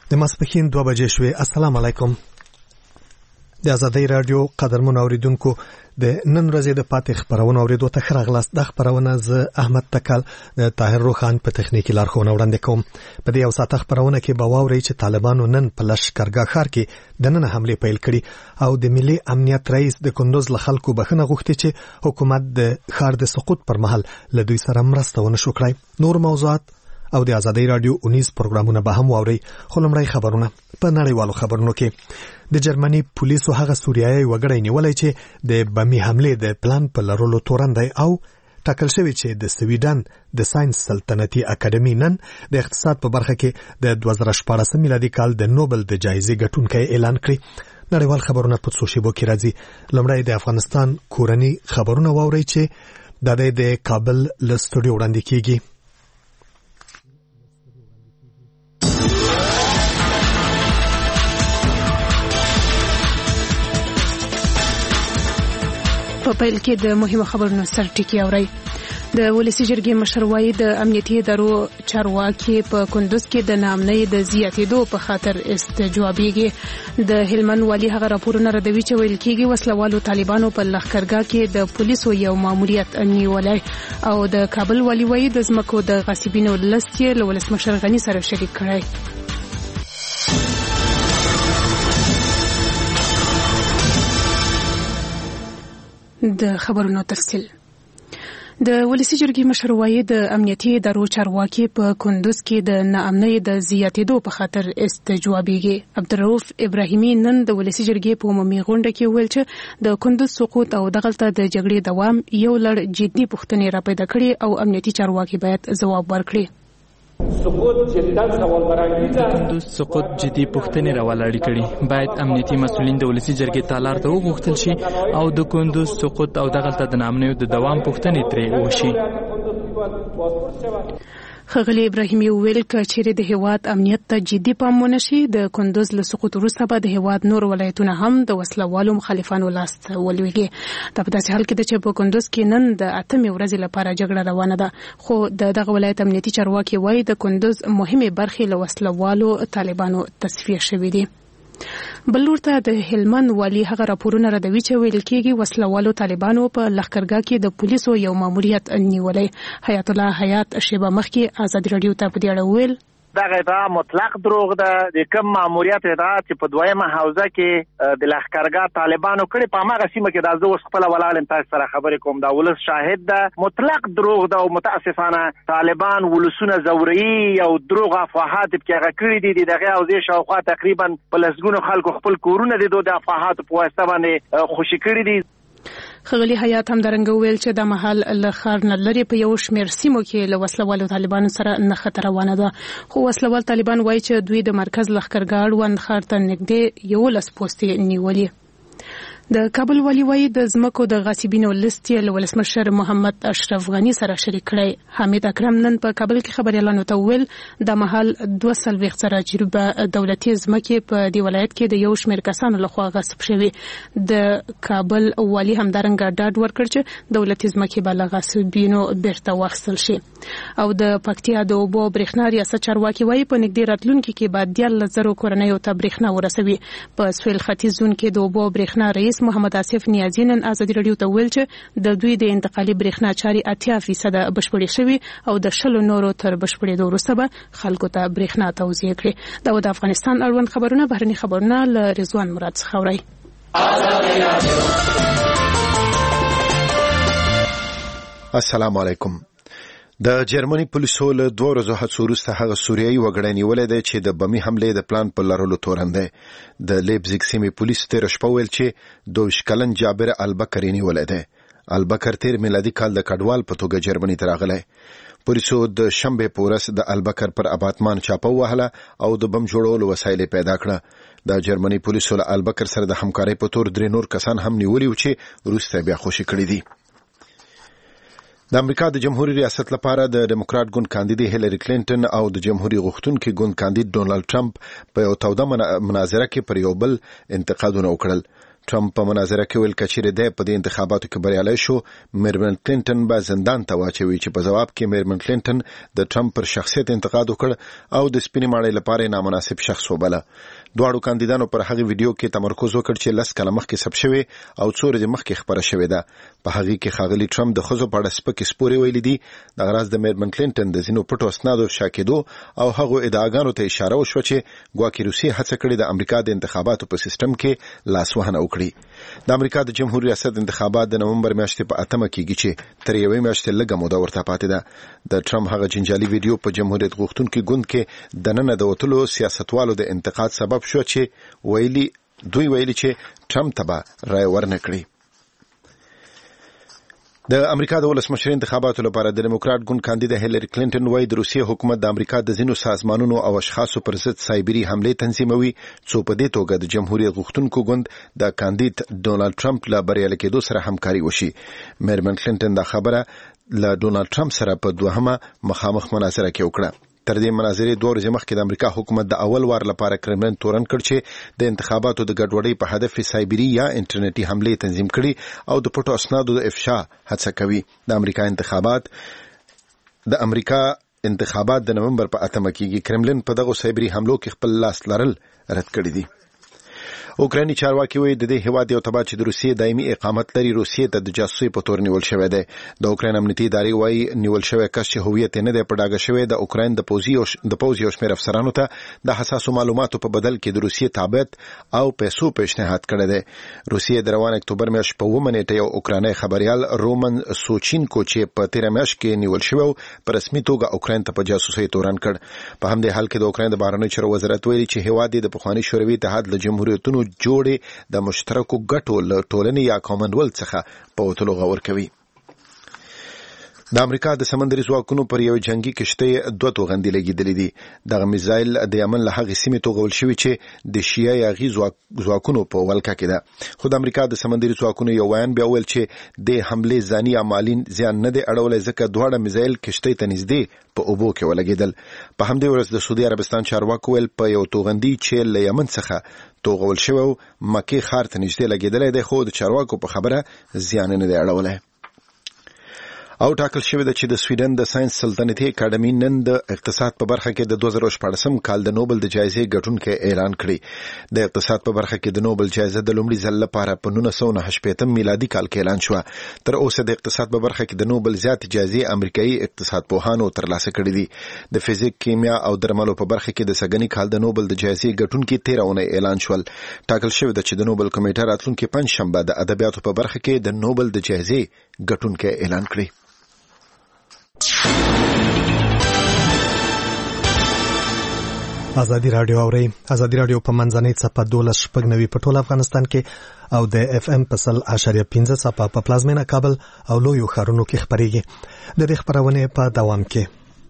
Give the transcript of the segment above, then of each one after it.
د ماسپښین 2 بجې شوې. السلام علیکم. د آزادۍ رادیو قدرمن اوریدونکو د نن ورځې د پاتې خبرونو اوریدو ته راغلاست. د خبرونه ز احمد تکل د طاهر روخان په تخنیکی لارښوونه وړاندې کوم. په دې اوساته خبرونه کې به واوري چې طالبانو نن په لشکرګاه ښار کې د نن حمله پیل کړي او د ملي امنیت رئیس د کندوز له خلکو بخښنه غوښتي چې حکومت د ښار د سقوط پر مهال له دوی سره مرسته ونه شو کړای. نور موضوعات او د آزادۍ رادیو 19 پروګرامونه به هم واوري. خو لمړی خبرونه. په نړیوالو خبرونو کې د جرمني پولیسو هغه سوریایي وګړی نیولای چې د بمي حمله د پلان په لرلو تورندای او ټاکل شوی چې د سویډن د ساينس سلطنتي اکیډمي نن د اقتصاد په برخه کې د 2014 میلادي کال د نوبل د جایزې ګټونکي اعلان کړی. نړیوال خبرونه په څو شیبو کې راځي. لمړی د افغانستان کورنی خبرونه واوري چې د کابل له سټوډیو وړاندې کیږي. په پیل کې د مهمه خبرونو سرټکی اوري. د ولسی جرګې مشر وایي د امنیتي ادارو چارواکي په کندوز کې د نامنۍ د زیاتېدو په خاطر استجوابېږي. د هلمند والي هغه راپورونه ردوي چې ویل کېږي وسلوالو طالبانو په لښکرګاه کې د پولیسو یو ماموریت نیولی او د کابل والي وایي د ځمکو د غاصبینو لست یې له ولسمشر غني سره شریک کړی. د خبرونو تفصیل. د ولسی جرګې مشر وایي د امنیتي ادارو چارواکي په کندوز کې د ناامنۍ د زیاتېدو په خاطر استجوابېږي. عبدالرؤف ابراهیمي نن د ولسی جرګې په عمومي غونډه کې ویل چې د کندوز سقوط او دغلته د جګړې دوام یو لړ جدي پوښتنې راپیدا کړي او امنیتي چارواکي باید ځواب ورکړي. کندوز سقوط جدي پوښتنې راولاړې کړي. باید امنیتي مسؤلین د ولسی جرګې تالار ته وغوښتل شي او د کندوز سقوط او دغلته د ناامنیو د دوام پوښتنې ترې وشي. ښاغلي ابراهیمي ویل چې د هیواد امنیت ته جدي پام ونشي د کندوز له سقوط وروسته به د هیواد نور ولایتونه هم د وسلوالو مخالفانو لاس ته ولویږي. دا په داسې حال کې ده چې په کندوز کې نن د 8 ورځې لپاره جګړه روانه ده. خو دغه ولایت امنیتي چارواکي وایي د کندوز مهمه برخې له وسلوالو طالبانو تصفیه شوې دي. بلور ته د هلمند والي هغه راپورونه ردوي چې ویل کېږي وسلوالو طالبانو په لښکرګاه کې د پولیسو یو ماموریت نیولی. حیات الله حیات شیبه مخکې آزاد رادیو ته په دې اړه ویل دغه دا مطلق دروغ ده. د کوم ماموریت دا چې په دویمه حوزه کې د لښکرګاه طالبانو کړي په هغه سیمه کې دا زه اوس خپل ولاړم تاسو سره خبرې کوم. دا ولس شاهد ده. مطلق دروغ ده او متاسفانه طالبان ولسونه زوري او دروغ افواهات کې هغه کړي دي. دغه حوزه شاوخوا تقریبا په لسګونو خلکو خپل کورونه دي د افواهات په واسطه باندې خوشي کړي دي. ښاغلي حیات همدارنګه ویل چې د محل له ښار نه لري په یو شمېر سیمو کې له وسلوالو طالبانو سره نښته روانه ده. خو وسلوال طالبان وایي چې دوی د مرکز لښکرګاه اړوند ښار ته نږدې 11 پوستې نیولي. د کابل والي وایي د ځمکو د غاصبینو لست یې له ولسمشر محمد اشرف غني سره شریک کړی. حمید اکرم نن په کابل کې خبريالانو ته ویل د محل 200 سره جربه دولتي ځمکې په دی ولایت کې د یو شمېر کسانو لخوا غصب شوی. د کابل والي همدارنګه ډاډ ورکړ چې دولتي ځمکې به له غاصبینو بیرته واخیستل شي. او د پکتیا د اوبو برېښنا ریاست چارواکي وایي په نږدې راتلونکي کې به 10,000 کورنیو ته برېښنا ورسوي. په سویل ختیځ زون کې د اوبو برېښنا رئیس محمد آصف نیازی نن آزادي رادیو ته ویل چې د دوی د انتقالي برېښنا چاري 80% بشپړې شوي او د 10 نورو تر بشپړېدو وروسته به خلکو ته برېښنا توزیع کړي. دا د افغانستان اړوند خبرونه. بهرني خبرونه له رضوان مراد څخه اورئ. السلام علیکم. د جرمني پولیسو له 2 ورځو هڅو وروسته هغه سوریایي وګړی نیولی دی چې د بمي حملې د پلان په لرلو تورن دی. د لیپزیګ سیمې پولیسو تېره شپه ویل چې 22 کلن جابر البکر یې نیولی دی. البکر تیر میلادي کال د کډوال په توګه جرمني ته راغلی. پولیسو د شنبې په ورځ د البکر پر اپارتمان چاپه ووهله او د بم جوړولو وسایل پیدا کړه. د جرمني پولیسو له البکر سره د همکارۍ په تور 3 نور کسان هم نیولي و چې وروسته بیا خوشي کړي دي. د امریکا د جمهوریت ریاست لپاره د ډیموکرات ګوند کاندید هیلری کلینټن او د جمهوریت غوښتونکي ګوند کاندید ډونالد ټرمپ په یو توده مناظره کې پر یو بل انتقادونه وکړل. ټرمپ په مناظره کې ویل کچېره د په دې انتخاباتو کې بریالي شو میرمن کلینټن به زندان ته واچوي چې په جواب کې میرمن کلینټن د ټرمپ پر شخصیت انتقاد وکړ او د سپینې ماڼۍ لپاره نامناسب شخص وبله. دواړو کاندیدانو پر هغه ویډیو کې تمرکز وکړ چې لس کاله مخکې ثبت شوی او څو ورځې مخکې خبره شوې ده. په هغه کې ښاغلي ټرمپ د ښځو په اړه سپکې سپورې ویلي دي. دغه راز د میرمن کلینټن د ځینو پټو اسنادو افشا کېدو او هغو ادعاګانو ته اشاره وشوه چې ګواکې روسیې هڅه کړې د امریکا د انتخاباتو په سیستم کې لاسوهنه وکړي. د امریکا د جمهوریت ریاست انتخابات د نومبر میاشتې په 8 کېږي چې تر یوې میاشتې لږه موده ورته پاتې ده. د ټرمپ هغه جنجالي ویډیو په جمهوریت غوښتونکو ګوند کې د نن د وټلو سیاستوالو د انتقاد سبب شو چې دوی ویلي چې ټرمپ ته به رای ورنکړي. د امریکا د ولسمشر انتخاباتو لپاره د دیموکرات ګوند کاندیده هیلری کلینټن وايي د روسیې حکومت د امریکا د ځینو سازمانونو او اشخاصو پر ضد سایبري حمله تنظیموي څو په دې توګه د جمهوریت غوښتونکو ګوند د کاندید ډونالد ټرمپ له بریالي کېدو سره همکاري وشي. میرمن کلینټن دا خبره له ډونالد ټرمپ سره په دوهمه مخامخ مناظره کې وکړه. تر دې مناظرې 2 ورځې مخکې د امریکا حکومت د اول وار لپاره کرملن تورن کړ چې د انتخاباتو د ګډوډۍ په هدف سایبري یا انټرنیټي حمله تنظیم کړي او د پټو اسنادو د افشا هڅه کوي. د امریکا انتخابات د نومبر په 8 کېږي. کرملن په دغه سایبري حملو کې خپل لاس لرل رد کړی دی. اوکراني چارواکي وایي د دې هیواد یو تبع چې د روسیې دایمي اقامت لري روسیې ته د جاسوسي په تور نیول شوی دی. د اوکران امنیتي ادارې وایي نیول شوی کس چې هویت نه دی په ډاګه شوی د اوکران د پوځي یو شمېر افسرانو ته د حساسو معلوماتو په بدل کې د روسیې تابعیت او پیسو پیشنهاد کړی دی. روسیې د روان اکتوبر میاشت په 9 نیټه یو اوکراني خبريال رومن سوچینکو چې په 13 میاشت کې نیول شوی په رسمي توګه اوکران ته په جاسوسي تورن کړ. په همدې حال کې د اوکران د بهرنیو چارو وزارت ویلي چې هیواد د پخوانی شوروي اتحاد له جمهوریتونو جوړې د مشترکو ګټو له ټولنې یا کامن ویلث څخه په وتلو غور کوي. د امریکا د سمندري ځواکونو پر یو جنگي کشتۍ 2 توغندي لګیدلې دي. دغه میزایل د یمن له هغې سیمې توغول شوی چې د شیعه یاغي ځواکونو په ولکه کې ده. خو د امریکا د سمندري ځواکونو یو ویان بیا ویل چې د حمله ځاني یا مالي زیان نه دی اړولی ځکه دواړه میزایل کشتۍ ته نږدې په اوبو کې ولګېدل. په همدې ورځ د سعودي عربستان چارواکو ویل په یو توغندي چې له یمن څخه توغول شوی مکې ښار ته نږدې لګېدلی دی خو د چارواکو په خبره زیان نه دی اړولی. او ټاکل شوی ده چې د سویډن د ساينس سلطنتي اکاډمي نن د اقتصاد په برخه کې د 2014 کال د نوبل د جایزې ګټونکي اعلان کړی. د اقتصاد په برخه کې د نوبل جایزه د لومړي ځل لپاره په 1998 میلادي کال کې اعلان شو. تر اوسه د اقتصاد په برخه کې د نوبل زیات جایزې امریکایي اقتصاد پوهانو ترلاسه کړې دي. د فزیک، کیمیا او درملو په برخه کې د سګنی کال د نوبل د جایزې ګټونکي 13 اونۍ اعلان شول. ټاکل شوی ده چې د نوبل کمیټه راتلونکي پنځشنبه د ادبیاتو په برخه کې د نوبل د جایزې ګټونکي اعلان کړي. ازادي رادیو په منځنۍ څپه 12.9 په ټول افغانستان کې او د اف ام په 100.15 څپه په پلازمینه کابل او لویو ښارونو کې خبريږي. د دې خبرونه په دوام کې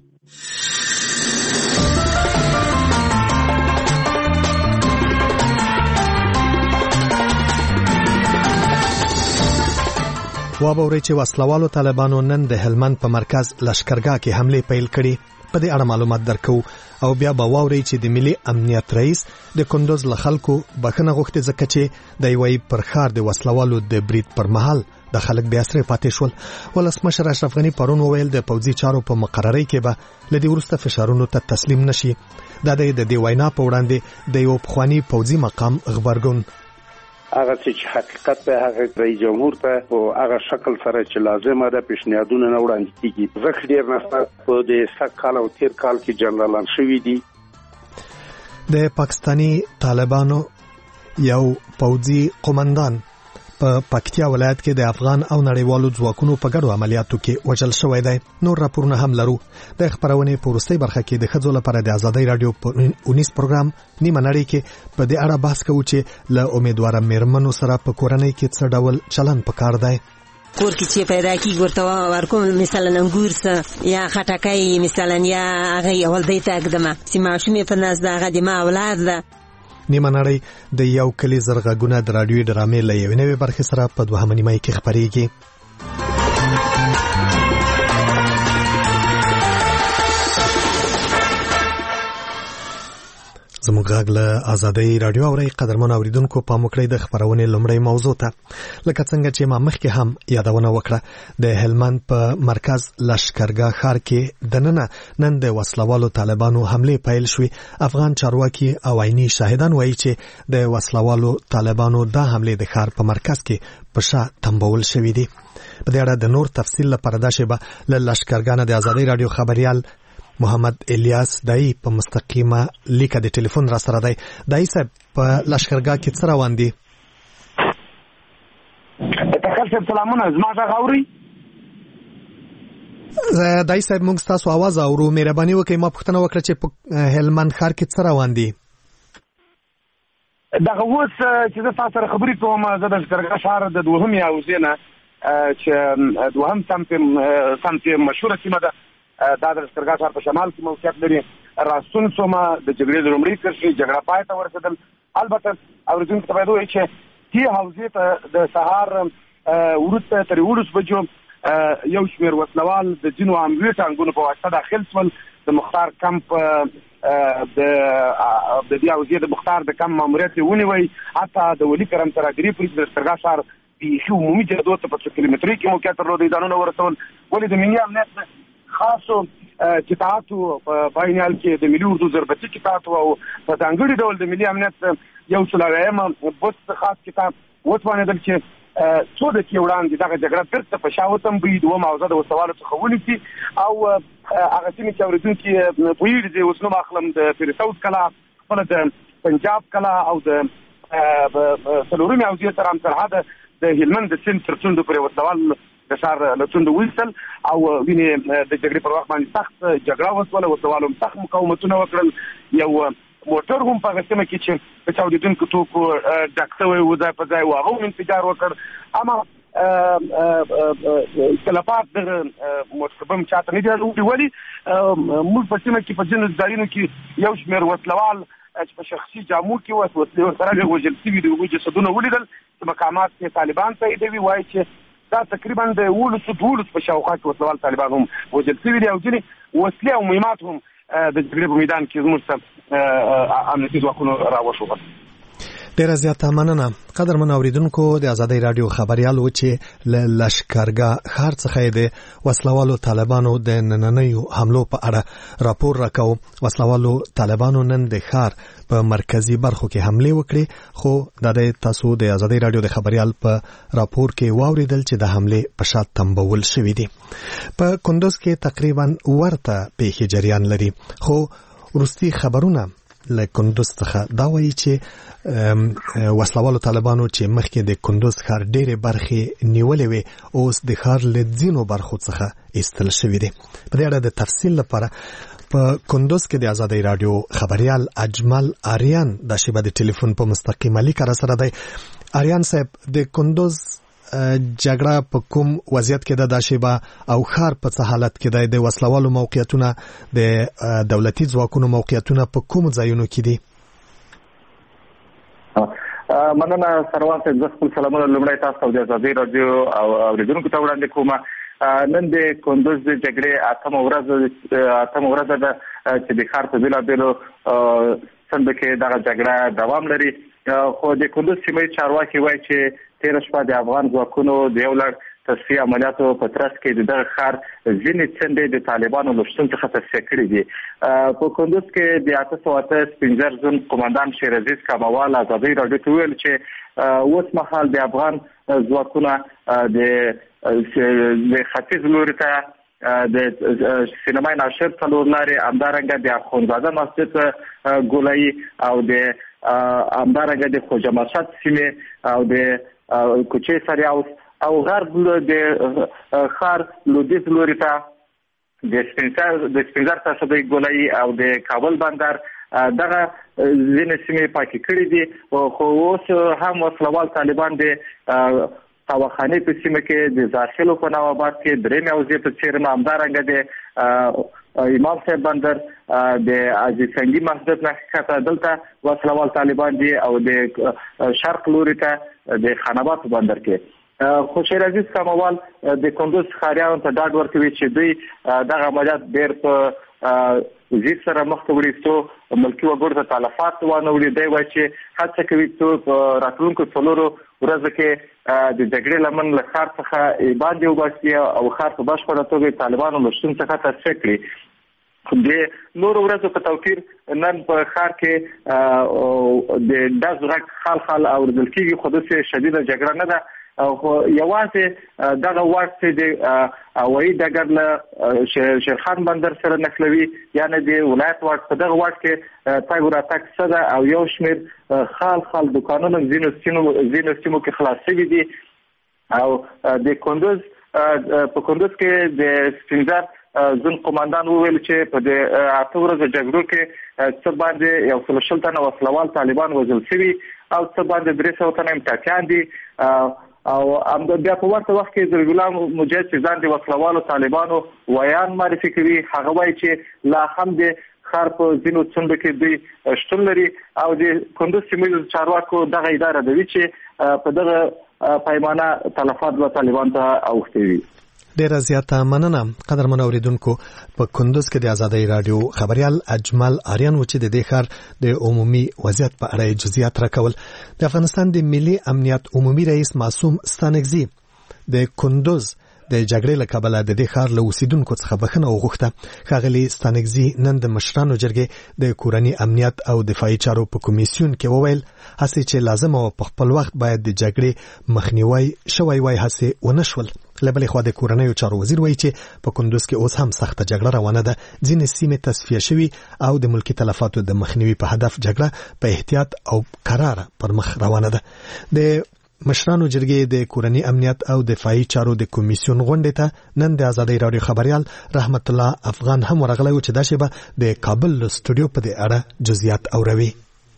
وابوري چې وسلوالو طالبانو نن د هلمند په مرکز لشکرګاه کې حمله پیل کړې. په دې اړه معلومات درکو او بیا به واوري چې د ملي امنیت رئیس د کندوز له خلکو بخښنه غوښتې ځکه چې د یوې پر ښار د وسلوالو د برید پر مهال د خلک بیا سره پاتې شول. ولسمشر اشرف غنی پرون وویل د پوځي چارو په مقررۍ کې به لدی ورسته فشارونو ته تسلیم نشي. دا د دې وینا په وړاندې د یو پخوانی پوځي مقام خبرګون هغه چې حقیقت په هغه رئیس جمهور ته او هغه شکل سره چې لازمه ده پیشنهادونه نه وړاندې کیږي. زه ډیر نه په دې سک کال او تیر کال کې جنرالان شوی دي. د پاکستانی طالبانو یو پوځي قومندان په پکتیا ولایت کې د افغان او نړیوالو ځواکونو په ګډو عملیاتو کې وژل شوی دی. نور راپورونه هم لرو. د خبرونه په وروستۍ برخه کې د خځو لپاره د ازادي رادیو په 19 پروګرام نیمه نړۍ کې په دې اړه بحث کوو چې له امیدوار مېرمنو سره په کورنۍ کې څه ډول چلن پکار دی. کور کې چې پیدا کی ګورته ورکوم مثلا انګور یا خټکای مثلا یا هغه اول دی تاګدمه چې ماشومې په ناز دغه د ما اولاد ده. نیمه نړۍ د یو کلی زرغونه د رادیوي ډرامې له یوې نوې برخې سره په 2 نیمه کې خبريږي. زموږ غږ له آزادۍ رادیو اوري قدرمن اوریدونکو په مکړې د خبرونې لومړی موضوع ته لکه څنګه چې ما مخکې هم یادونه وکړه د هلمند په مرکز لشکرګاه ښار کې نن د وسلوالو طالبانو حمله پیل شوې. افغان چارواکي او عیني شاهدان وایي چې د وسلوالو طالبانو دا حمله د ښار په مرکز کې په شا تنبول شوې دي. په دې اړه د نور تفصیل لپاره دا شیبه له لشکرګاه د آزادۍ رادیو خبريال محمد الیاس دای په مستقیمه لیکه د ټلیفون را سره دی. دای صاحب په لشکرګاه کې څه روان دي؟ تاسو سلامونه زما غاوري. دای صاحب موږ تاسو आवाज اورو. مهرباني وکړئ ما پوښتنه وکړه چې په هلمند ښار کې څه روان دي؟ دغه اوس چې زه تاسو سره خبرې کوم زه د لشکرګاه ښار د دوهمې حوزې نه چې دوهم سمت مشهوره سیمه ده دا د لشکرګاه ښار په شمال کې موقعیت لري. راستون سومه د جګړې د لومړۍ کرښې جګړه پای ته ورسېدل. البته اورېدونکو ته باید ووایي چې دې حوزې ته د سهار وروسته تر 11 بجو یو شمېر وسلوال د ځینو عملي ټانګونو په واسطه داخل شول. د مختار کمپ د دې حوزې د مختار د کمپ ماموریت یې ونیوی. حتی د ولي کرم تراګري پولیس د لشکرګاه ښار بیخي عمومي جادو ته په 2 کیلومترۍ کې موقعیت درلود. ځانونه ورسول. ولې د ملي امنیت خاصو قطاعاتو په باینال کې د ملي اردو ضربتي قطاعاتو او په ځانګړي ډول د ملي امنیت یو څلوېښتمه بوس خاص کتاب وتوانېدل چې څو دقیقې وړاندې دغه جګړه بیرته په شا وتمبوي. دوه موضوع د وسوالو څخه ونیسي او هغه سیمې چې اورېدونکي پوهېږي چې اوس نوم اخلم د پیرساوت کلا خپله د پنجاب کلا او د څلورمې حوزې سره هم سرحده د هلمند د سیند تر څنډو پورې وسلوال د ښار له څنډو ویستل او وینې د جګړې پر وخت باندې سخت جګړه وسوله. وسوالو هم سخت مقاومتونه وکړل. یو موټر هم په هغه سیمه کې چې د چاودېدونکو توکو ډک شوی و ځای په ځای و هغه هم انفجار وکړ. اما اختلافات دغه موټربم چاته نه دي ولې موږ په سیمه کې په ځینو ځایونو کې یو شمېر وسلوال چې په شخصي جامو کې وسلې ورسره وژل شوي دي هغوی جسدونه ولیدل چې مقامات کې طالبان تاییدوي. وایي چې دا تقریبا د 12 په شاوخوا کې وسلوال طالبان هم وژل شوي دي او ځینې وسلې او مهمات هم د جګړې په میدان کې زموږ څخه امنیتي ځواکونو راوښودل. ډیره زیاته مننه. قدرمن اوریدونکو د آزادۍ رادیو خبريال و چې لشکرګاه ښار څخه د وسلوالو طالبانو د نننیو حملو په اړه راپور راکاو. وسلوالو طالبانو نن د ښار په مرکزی برخو کې حمله وکړي خو د تاسو د آزادۍ رادیو د خبريال په راپور کې واوریدل چې د حمله په شا تنبول شوې دي. په کندوز کې تقریبا ورته پیښې جریان لري خو وروستي خبرونه له کندوز څخه دا وایي چې وسلوالو طالبانو چې مخکې د کندوز ښار ډېرې برخې نیولې وي اوس د ښار له ځینو برخو څخه ایستل شوي دي. په دې اړه د تفصیل لپاره په کندوز کې د آزادۍ رادیو خبريال اجمل آریان د شیبه د ټلیفون په مستقیمه لیکه را سره دی. آریان صاحب د کندوز جګړه په کوم وضعیت کې ده دا شیبه او ښار په څه حالت کې دی؟ د وسلوالو موقعیتونه د دولتي ځواکونو موقعیتونه په کوم ځایونو کې دي؟ مننه سروان صاحب. زه خپل سلامونه لومړی تاسو ته د آزادۍ رادیو او اوریدونکو ته وړاندې کوم. نن د کندوز د جګړې اتمه ورځ ده چې د ښار په بېلابېلو څنډو کې دغه جګړه دوام لري. خو د کندوز سیمې چارواکي وایي چې تېره شپه د افغان ځواکونو د یو لړ تصفیه عملیاتو په ترڅ کې د دغه ښار ځینې څنډې د طالبانو له شتون څخه تصفیه کړي دي. په کندوز کې د 808 زون قومندان شیر عزیز کاموال آزادۍ رادیو ته وویل چې اوس مهال د افغان ځواکونه د ختیځ لوري ته د سینمای ناشر څلور لارې همدارنګه د اخوندزاده مسجد ګولایي او د همدارنګه د خوجا مشهد سیمې او د کوچې سریاوس او غرب د ښار لودیز لوري ته د سپینزر تصدۍ ګولایي او د کابل بندر دغه ځینې سیمې پاکې کړي دي. خو اوس هم وسلوال طالبان د تاوخانې په سیمه کې د زارخیلو په نواباد کې درېمې حوزې په څېر همدارنګه د امام صاحب بندر د عزیز سنگي مسجد نه ښکته دلته وسلوال طالبان دي او د شرق لوري ته د خاناباد په بندر کې. خو شیر عزیز کاموال د کندوز ښاریانو ته ډاډ ورکوي چې دوی دغه عملیات ډېر په وزیر سره مخ ته وړي څو ملکي وګړو ته تلفات ونه وړي. دی وایي چې هڅه کوي څو راتلونکو څلورو ورځو کې د جګړې لمن له ښار څخه باندې وباسي او ښار په بشپړه توګه طالبانو له شتون څخه تصفیه کړي. د نورو ورځو په توپیر نن په ښار کې د ډز غږ خال اورېدل کېږي، خو داسې شدیده جګړه نه ده. او یوازې دغه واټ چې د هوایي ډګر له شیرخان بندر سره نښلوي، یعنې د ولایت واټ، په دغه واټ کې تګ او راتګ څه ده او یو شمېر خال دوکانونه ځینو سیمو کې خلاص شوي دي. او د کندوز په کندوز کې د سپینزر ځون قوماندان وویل چې په د 8 ورځو جګړو کې څه باندې 140 تنه وسلوال طالبان وژل شوي او څه باندې 300 تنه امتیازیان دي. او بیا په ورته وخت کې ذل غلام مجاهد چې ځان د وسلوالو طالبانو ویان معرفي کوي، هغه وایي چې لا هم د ښار په ځینو څنډو کې دوی شتون لري او د کندوز سیمې چارواکو دغه اداره دوي چې په دغه پیمانه تلفات به طالبان ته اوښتي وي. ډیره زیاته مننه. قدرمن اوریدونکو، په کندوز کې د آزادۍ رادیو خبريال اجمل آریان و چې د دې ښار د عمومي وضعیت په اړه جزئیات راکول. د افغانستان د ملي امنیت عمومي رئیس معصوم ستانکزي د کندوز د جګړې له کبله د دې ښار له اوسیدونکو څخه بخښنه وغوښته. ښاغلي ستانکزي نن د مشرانو جرګې د کورني امنیت او دفاعي چارو په کمیسیون کې وویل هڅې چې لازم او په خپل وخت باید د جګړې مخنیوي شوی وای هڅې ونه شول. له بلې خوا د کورنیو چارو وزیر وایي چې په کندوز کې اوس هم سخته جګړه روانه ده. ځینې سیمې تصفیه شوي او د ملکي تلفاتو د مخنیوي په هدف جګړه په احتیاط او قراره پر مخ روانه ده. د مشرانو جرګې د کورني امنیت او دفاعي چارو د کمیسیون غونډې ته نن د آزادۍ رادیو خبريال رحمت الله افغان هم ورغلی و چې دا شیبه د کابل سټوډیو په دې اړه جزئیات اوروي.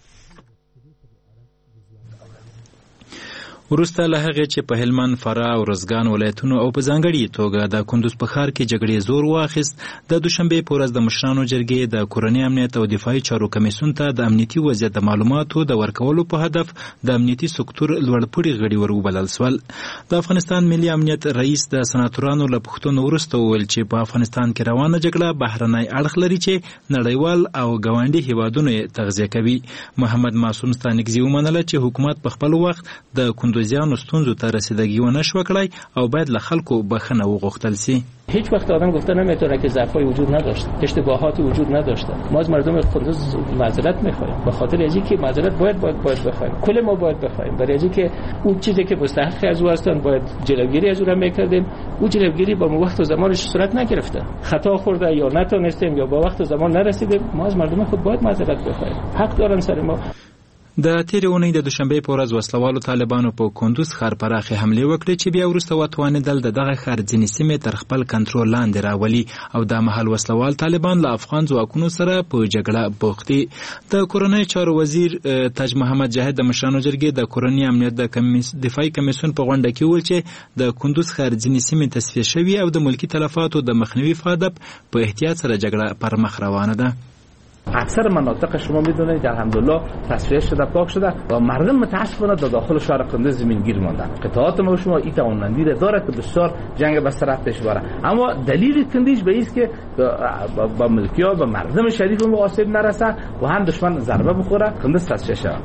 وروسته له هغې چې په هلمند، فراه او روزګان ولایتونو او په ځانګړي توګه د کندوز په ښار کې جګړې زور واخیست، د دوشنبې په ورځ د مشرانو جرګې د کورني امنیت او دفاعي چارو کمیسیون ته د امنیتي وضعیت د معلوماتو د ورکولو په هدف د امنیتي سکتور لوړپوړي غړي ور وبلل شول. د افغانستان ملي امنیت رئیس د سناتورانو له پوښتنو وروسته وویل چې په افغانستان کې روانه جګړه بهرنی اړخ لري چې نړیوال او ګاونډي هیوادونه یې تغذیه کوي. محمد معصوم ستانکزي ومنله چې حکومت په خپل وخت د کندوزیانو ستونزو ته رسیدگی ونه شو کړای او باید له خلکو بخښنه وغوښتل سي. هیچ وقت آدم گفته نمیتونه که ضعفای وجود نداشته، اشتباهاتی وجود نداشته. ما از مردم کندوز معذرت میخوایم به خاطر اینکه معذرت باید بخوایم. کل ما باید بخوایم برای اینکه اون چیزی که مستحق از او هستن باید جلوگیری از اون میکردیم. اون جلوگیری با وقت و زمانش صورت نگرفته. خطا خورده یا نتونستیم یا با وقت و زمان نرسیدیم، ما از مردم خود باید معذرت بخوایم. حق دارن سر ما. د تیرې اونۍ د دوشنبې په ورځ وسلوالو طالبانو په کندوز ښار پراخې حملې وکړې چې بیا وروسته وتوانېدل د دغه ښار ځینې سیمې تر خپل کنټرول لاندې راولي او دا مهال وسلوال طالبان له افغان ځواکونو سره په جګړه بوخت دي. د کورنۍ چارو وزیر تاج محمد جاهد د مشرانو جرګې د کورني امنیت د دفاعي کمیسیون په غونډه کې وویل چې د کندوز ښار ځینې سیمې تصفیه شوي او د ملکي تلفاتو د مخنیوي په هدف په احتیاط سره جګړه پر مخ روانه ده. اکثر مناطق شما میدونید الحمدلله تصفیه شده، پاک شده و مردم متاسفانه در داخل شهر کندوز زمینگیر ماندن. قطعات ما شما این توانمندی را داره که بسیار جنگ به سرعت پیش بره، اما دلیل تندیش به است که با ملکی‌ها و مردم شریف ما آسیب نرسه و هم دشمن ضربه بخوره کندوز تصفیه شود.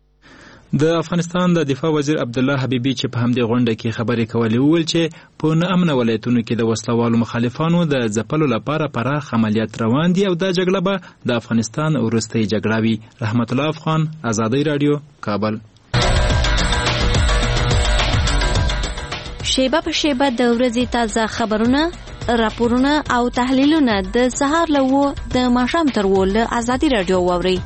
د افغانستان د دفاع وزیر عبدالله حبیبی چې په همدې غونډه کې خبرې کولې وویل چې په ناامنه ولایتونو کې د وسلوالو مخالفانو د ځپلو لپاره پراخ عملیات روان دي او دا جګړه به د افغانستان وروستۍ جګړه وي. رحمت الله افغان، آزادۍ رادیو، کابل. شیبه په شیبه د ورځې تازه خبرونه، راپورونه او تحلیلونه د سهار له 9 د ماښام تر 10 له آزادۍ رادیو واورئ.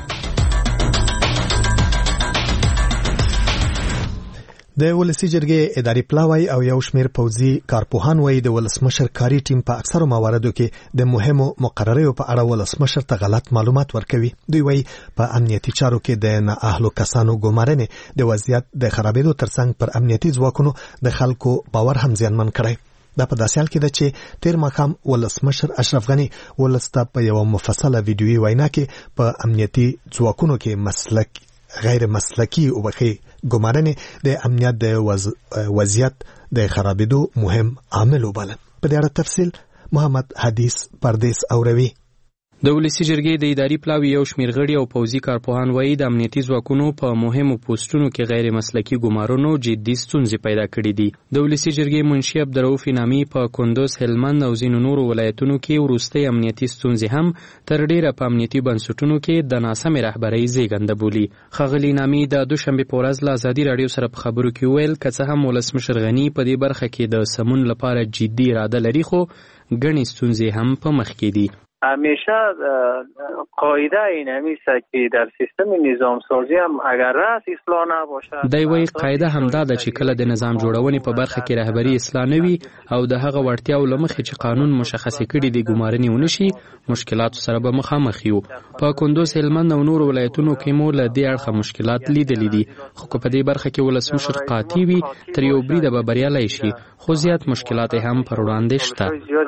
د ولسی جرګې اداري پلاوی او یو شمیر پوځي کارپوهان وایي د ولسمشر کاری ټیم په اکثرو مواردو کې د مهمو مقرریو په اړه ولسمشر ته غلط معلومات ورکوي. دوی وایي په امنیتي چارو کې د نااهلو کسانو ګمارنې د وضعیت د خرابېدو ترڅنګ پر امنیتي ځواکونو د خلکو باور هم زیانمن کړی. دا په داسې حال کې ده چې تیر ماښام ولسمشر اشرف غني ولسته په یو مفصله ویډیويي وینا کې په امنیتي ځواکونو کې غیر مسلکی او بخي ګمارنې د امنیت د وضعیت د خرابېدو مهم عامل وبلل. په دې اړه تفصیل محمد حدیث پردیس اوروي. د ولسی جرګې د اداري پلاوي یو شمېر غړي او پوځي کارپوهان وایي د امنیتي ځواکونو په مهمو پوسټونو کې غیر مسلکي ګمارونو جدي ستونزې پیدا کړې دي. د ولسی جرګې منشي عبدالرؤف انعامي په کندوز، هلمند او ځینو نورو ولایتونو کې وروستۍ امنیتي ستونزې هم تر ډیره په امنیتي بنسټونو کې د ناسمې رهبرۍ زیږنده بولي. ښاغلي انعامي د دوشنبې په ورځ له ازادي راډیو سره په خبرو کې وویل که څه هم ولسمشر غني په دې برخه کې د سمون لپاره جدي اراده لري خو ګڼې ستونزې هم په مخ کې دي. همیشه قاعده این همیشه که در سیستم نظام سازی هم اگر رأس اصلاح نباشه دی وایي قاعده همدا ده چې کله د نظام جوړونې په برخه کې رهبري اصلاح نه وي او د هغه وړتیاو له مخې چې قانون مشخصې کړي دي ګمارنې ونه شي مشکلاتو سره به مخامخ یو. په کندوز، هلمند او نورو ولایتونو کې مو له دې اړخه مشکلات لیدلي دي خو که په دې برخه کې ولسمشر قاطع وي تر یو بریده به بریالی شي خو زیات مشکلات هم پر وړاندې شته.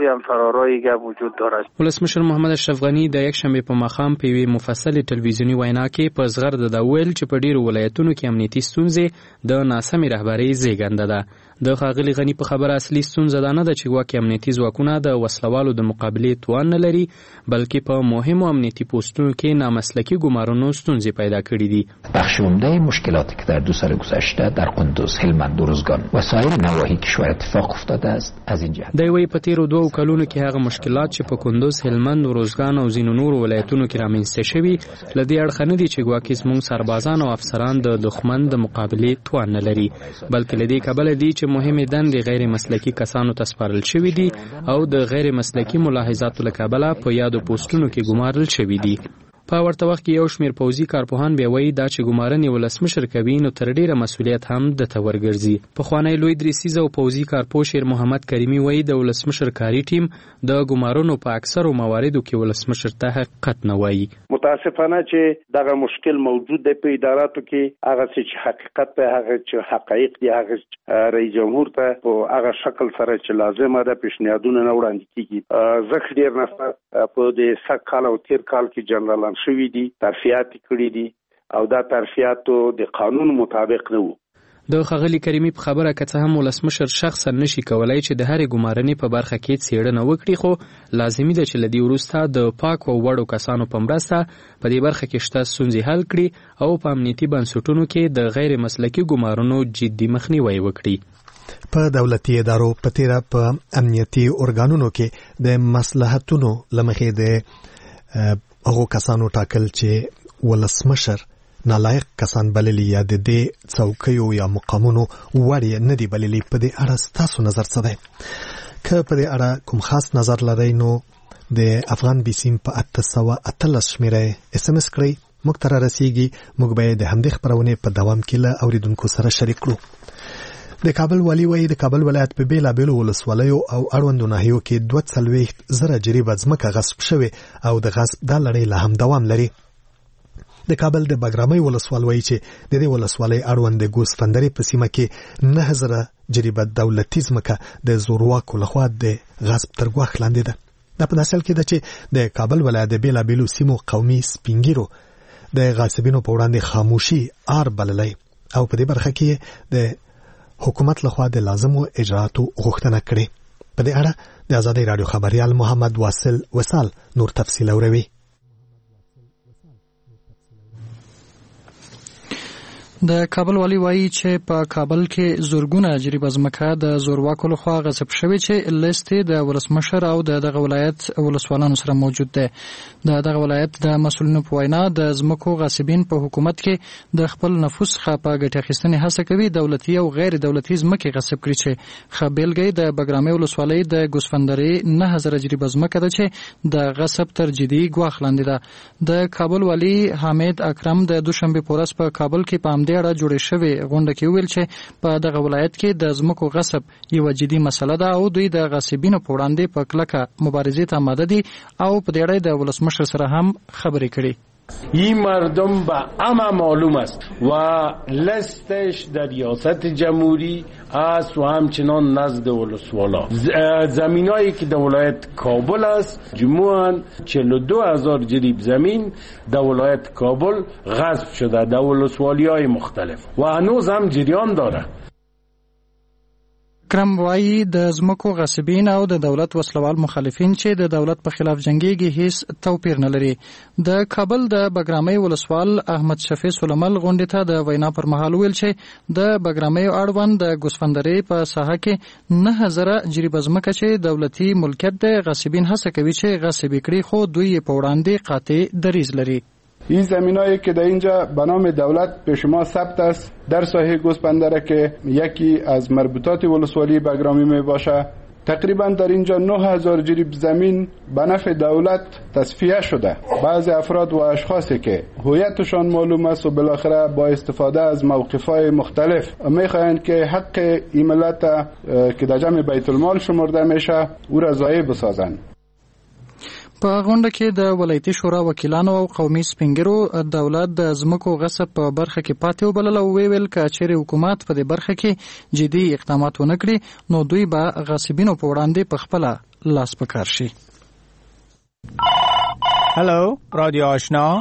ولسمشر محمد اشرف غني د یکشنبې په ماښام په یوې مفصلې ټلویزیوني وینا کې په زغرده دا ویل چې په ډیرو ولایتونو کې امنیتي ستونزې د ناسمې رهبرۍ زیږنده ده. د ښاغلي غني په خبره اصلي ستونزه دا نه ده چې ګواکې امنیتي ځواکونه د وسلوالو د مقابلې توان نه لري بلکې په مهمو امنیتي پوسټونو کې نامسلکي ګمارونو ستونزې پیدا کړي دي. بخش عمده مشکلاتی که در 2 سال گذشته در قندوز، هلمند و روزگان و سایر نواحی کشور اتفاق افتاده است از این جهت دی وایي په تیرو 2 کلونو کې هغه مشکلات چې په کندوز، هلمند و روزگان او ځینو نورو ولایتونو کې رامنځته شوي له دې اړخه نه دي چې ګواکې زموږ سربازان او افسران د دښمن د مقابلې توان نه لري بلکې له دې کبله دي چې مهمې دندې غیر مسلکي کسانو ته سپارل شوي دي او د غیر مسلکي ملاحظاتو له کبله په یادو پوسټونو کې ګمارل شوي دي. په ورته وخت کې یو شمېر پوځي کارپوهان بیا وایي دا چې ګمارنې ولسمشر کوي نو تر ډیره مسؤلیت هم دته ورګرځي. پخوانی لوی دریسیزه او پوځي کارپوه شیر محمد کریمي وایي د ولسمشر کاري ټیم د ګمارنو په اکثرو مواردو کې ولسمشر ته حقیقت نه وایي. متاسفانه چې دغه مشکل موجود دی په اداراتو کې هغه چې حقیقت په هغه چې حقایق دی هغه رئیس جمهور ته په هغه شکل سره چې لازمه ده پیشنهادونه نه وړاندې کیږي. زه ډیر نه په دې سږ کال او تیر کال کې جنرالان شوي دي ترفیعات کړي دي او دا ترفیعاتو د قانون مطابق نه وو. د ښاغلي کریمي په خبره که څه هم ولسمشر شخصا نشي کولای چې د هرې ګمارنې په برخه کې څېړنه وکړي خو لازمي ده چې له دې وروسته د پاک او وړو کسانو په مرسته په دې برخه کې شته ستونزې حل کړي او په امنیتي بنسټونو کې د غیر مسلکي ګمارنو جدي مخنیوی وکړي. په دولتي ادارو په تیره په امنیتي ارګانونو کې د مصلحتونو لمخې د هغو کسانو ټاکل چې ولسمشر نالایق کسان بللی یا د دې څوکیو یا مقامونو وړ نه دی بللی په دې اړه تاسو نظر څه دی؟ که په دې اړه کوم خاص نظر لرئ نو د افغان بیسیم په 813 شمیره اس ام اس کړئ موږ ته رسیږي موږ به د همدې خبرونې په دوام کې له اوریدونکو سره شریک کړو. د کابل والی وایي د کابل ولایت په بیلابیلو ولسوالیو او اړوندو ناحیو کې 42,000 جریبه ځمکه غصب شوې او د غصب دا لړۍ لا هم دوام لري. د کابل د بګرامۍ ولسوال وایي چې د دې ولسوالۍ اړوند د ګوسفندرې په سیمه کې 9,000 جریبه دولتي ځمکه د زورواکو لخوا د غصب تر ګواښ لاندې ده. دا په داسې حال کې ده چې د کابل ولایت د بیلابیلو سیمو قومي سپینګیرو د غاصبینو په وړاندې خاموشي آر بللی او په دې برخه کې د حکومت لخوا د لازمو اجراتو غوښتنه کړې. په دې اړه د ازادي راډیو خبريال محمد واصل وصال نور تفصیل اوروي. د کابل والی وایي چې په کابل کې زورګونه جریبه ځمکه د زورواکو لخوا غصب شوې چې لیست د ولسمشر او دغه ولایت ولسوالانو سره موجود دی. دغه ولایت د مسؤلینو په وینا د ځمکو غاصبین په حکومت کې د خپل نفوذ څخه په ګټه اخیستنې هڅه کوي دولتي او غیر دولتي ځمکې غصب کړي چې ښه بېلګه د بګرامۍ ولسوالۍ د ګوسفندرې 9,000 جریبه ځمکه ده چې د غصب تر جدي ګواښ لاندې ده. د کابل والی حامد اکرم د دوشنبې په ورځ په کابل کې په همدې اړه جوړې شوې غونډه کې ویل چې په دغه ولایت کې د ځمکو غصب یوه جدي مسله ده او دوی د غاصبینو په وړاندې په کلکه مبارزې ته آماده دي او په دې اړه د ولسمشر سره هم خبرې کړي. این مردم به همه معلوم است و لستش در ریاست جمهوری است و همچنان نزد ولسوالا. زمینایی که در ولایت کابل است جمعاً 42,000 جریب زمین در ولایت کابل غصب شده در ولسوالی های مختلف و هنوز هم جریان داره. کرم وایي د ځمکو غاصبین او د دولت وسلوال مخالفین چې د دولت په خلاف جنګيږي هیڅ توپیر نه لري. د کابل د بګرامۍ ولسوال احمد شفیع سلمل غونډې ته د وینا پر مهال ویل چې د بګرامۍ اړوند د ګوسفندرۍ په ساحه کې 9000 جریبه ځمکه چې دولتي ملکیت د غاصبین هڅه کوي چې غاصب کړي، خو دوی په وړاندې قاطع دریځ لري. این زمینایی که در اینجا به نام دولت به شما ثبت است در ساحه گوسفندره که یکی از مربوطات ولسوالی بگرامی می باشه، تقریبا در اینجا 9000 جریب زمین به نفع دولت تصفیه شده. بعضی افراد و اشخاصی که هویتشان معلوم است و بالاخره با استفاده از موقف‌های مختلف میخواهند که حق این ملت که در جمع بیت المال شمرده میشه او را ضایع بسازند. په غونډه کې د ولایتي شورا وکیلانو او قومي سپینګرو دولت د ځمکو غصب په برخه کې پاتې وبلل او ویل که چېرې حکومت په دې برخه کې جدي اقدامات ونه کړي نو دوی به غاصبینو په وړاندې په خپله لاس په کار شي. هلو رادیو آشنا،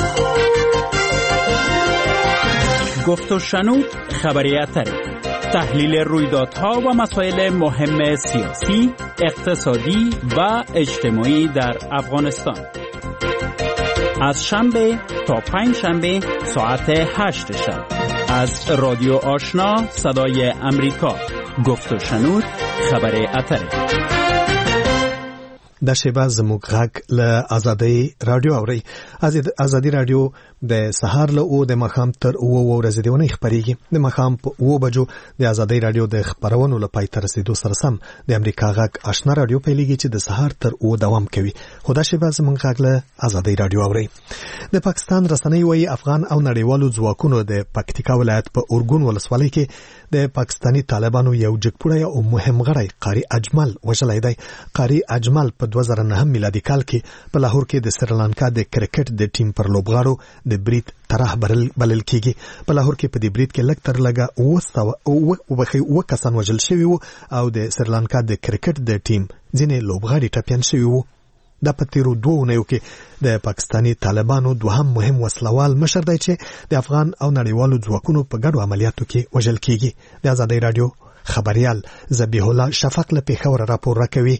گفت و شنود خبری اتری، تحلیل رویدادها و مسائل مهم سیاسی، اقتصادی و اجتماعی در افغانستان. از شنبه تا پنجشنبه ساعت 8 شب از رادیو آشنا صدای امریکا. گفت و شنود خبری اتری. د شیبه زموږ غږ له ازادي رادیو اوري. ازادي رادیو د سهار له او د مخام تر 9 ورځې دی ونه خبريږي. د مخام په 9 بجو د ازادي رادیو د خبرونو لپاره تر رسیدو سره سم د امریکا غږ آشنا رادیو پیلېږي چې د سهار تر 9 دوام کوي. خدا شیبه زموږ غږ له ازادي رادیو اوري. د پاکستان رسنۍ وایي افغان او نړیوالو ځواکونو د پکتیکا ولایت په اورګون ولسوالۍ کې د پاکستانی طالبانو یو جګپوړی او مهم غړی قاری اجمل وژلی دی. قاری اجمل په 2009 میلادي کال کې په لاهور کې د سریلانکا د کرکټ د ټیم پر لوبغاړو د برید طرح بلل کېږي. په لاهور کې په دې برید کې لږ تر لږه 900 کسان وژل شوي وو او د سریلانکا د کرکټ د ټیم ځینې لوبغاړي ټپیان شوي وو. دا په تیرو 2 اونیو کې د پاکستانی طالبانو دوهم مهم وسلوال مشر دی چې د افغان او نړیوالو ځواکونو په ګډو عملیاتو کې وژل کېږي. د ازادي رادیو خبريال ذبیح الله شفق له پیښور راپور راکوي.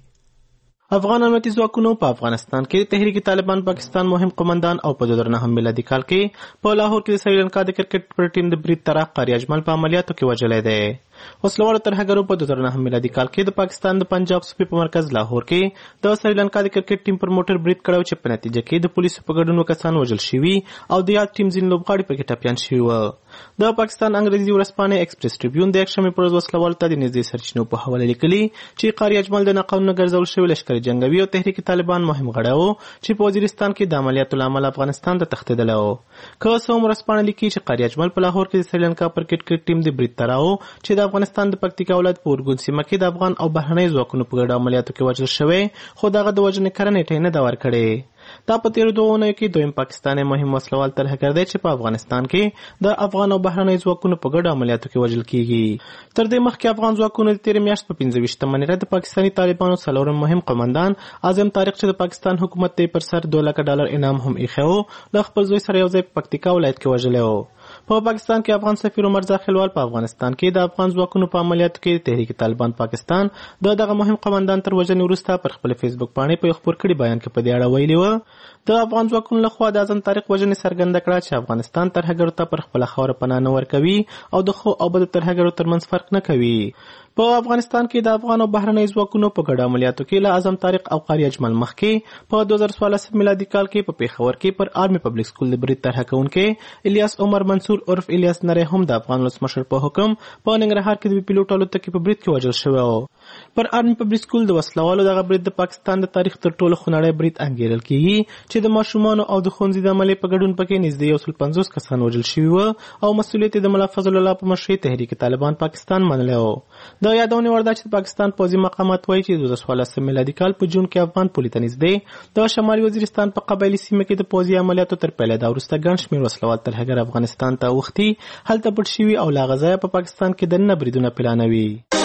افغان امنیتي ځواکونو په افغانستان کې تحریک طالبان پاکستان مهم قومندان او په 2009 میلادي کال کې په لاهور کې د سریلانکا د کرکټ پر ټیم د برید طرح قاری اجمل په عملیاتو کې وژلی دی. وسلوالو ترهګرو په 2009 میلادي کال کې د پاکستان د پنجاب صوبې په مرکز لاهور کې د سریلانکا د کرکټ ټیم پر موټر برید کړو چې په نتیجه کې د پولیسو په ګډون کسان وژل شوي او د یاد ټیم ځینې لوبغاړي پکې ټپیان شوي وو. د پاکستان انګریزي ورځپاڼې ایکسپریس ټریبیون د یکشنبې پر ورځ وسلوالو ته د نږدې سرچینو په حواله لیکلي چې قاری اجمل د ناقانونه ګرځول شوي لښکري جنګوي او تحریک طالبان مهم غړی و چې په وزیرستان کې د عملیاتو له امله افغانستان ته تښتېدلی و. که څه هم ورځپاڼه لیکي چې قاری اجمل په لاهور کې د سریلانکا پر کرکټ ټیم د برید طرح و چې د افغانستان د پکتیکا ولایت په اورګون سیمه کې د افغان او بهرنیو ځواکونو په ګډو عملیاتو کې وژل شوی، خو دغه د وژنې کره نیټه نه ده ورکړې. دا په تیرو 2 اونیو کې دویم پاکستاني مهم وسلوال ترهګر دی چې په افغانستان کې د افغان او بهرنیو ځواکونو په ګډو عملیاتو کې وژل کېږي. تر دې مخکې افغان ځواکونو د تېرې میاشت په 25 منېره د پاکستاني طالبانو څلورم مهم قومندان اعظم طارق چې د پاکستان حکومت ته پر سر $2 انعام هم ایښی و له خپل زوی سره یو ځای په پکتیکا ولایت کې وژلی و. په پاکستان کې افغان سفیر عمر زاخیلوال په افغانستان کې د افغان ځواکونو په عملیاتو کې تحریک طالبان پاکستان دغه مهم قومندان تر وژنې وروسته پر خپل فیسبوک باندې په یو خپور کړي بیان کې په دې اړه ویلي و. د افغان ځواکونو لخوا د اعظم طارق وژنې څرګنده کړه چې افغانستان ترهګرو ته پر خپله خاوره پناه نه ورکوي او د ښو او بدو ترهګرو ترمنځ فرق نه کوي. په افغانستان کې د افغان او بهرنیو ځواکونو په ګډو عملیاتو کې له اعظم طارق او قاری اجمل مخکې په 2014 میلادي کال کې په پیښور کې پر آرمي پبلک سکول د برید طرحه کوونکي الیاس عمر منصور عرف الیاس نری هم د افغان ولسمشر په حکم په ننګرهار کې د پیلوټ الوتکې په برید کې وژل شوی و. پر آرمي پبلک سکول د وسلوالو دغه برید د پاکستان د تاریخ تر ټولو خونړی برید انګیرل کېږي چې د ماشومانو او د ښوونځي د عملې په ګډون پکې نږدې 150 کسان وژل شوي وو او مسؤلیت یې د ملا فضل الله په مشرۍ تحریک طالبان پاکستان منلی و. د یادونې وړ ده چې پاکستان پوځي مقامات وایي چې 2014 میلادي کال په جون کې افغان پولي ته نږدې د شمالي وزیرستان په قبایلي سیمه کې د پوځي عملیاتو تر پیلېدا وروسته ګڼ شمېر وسلوال ترهګر افغانستان ته اوښتي هلته پټ شوي او له هغه ځایه په پاکستان کې دننه بریدونه پلانوي.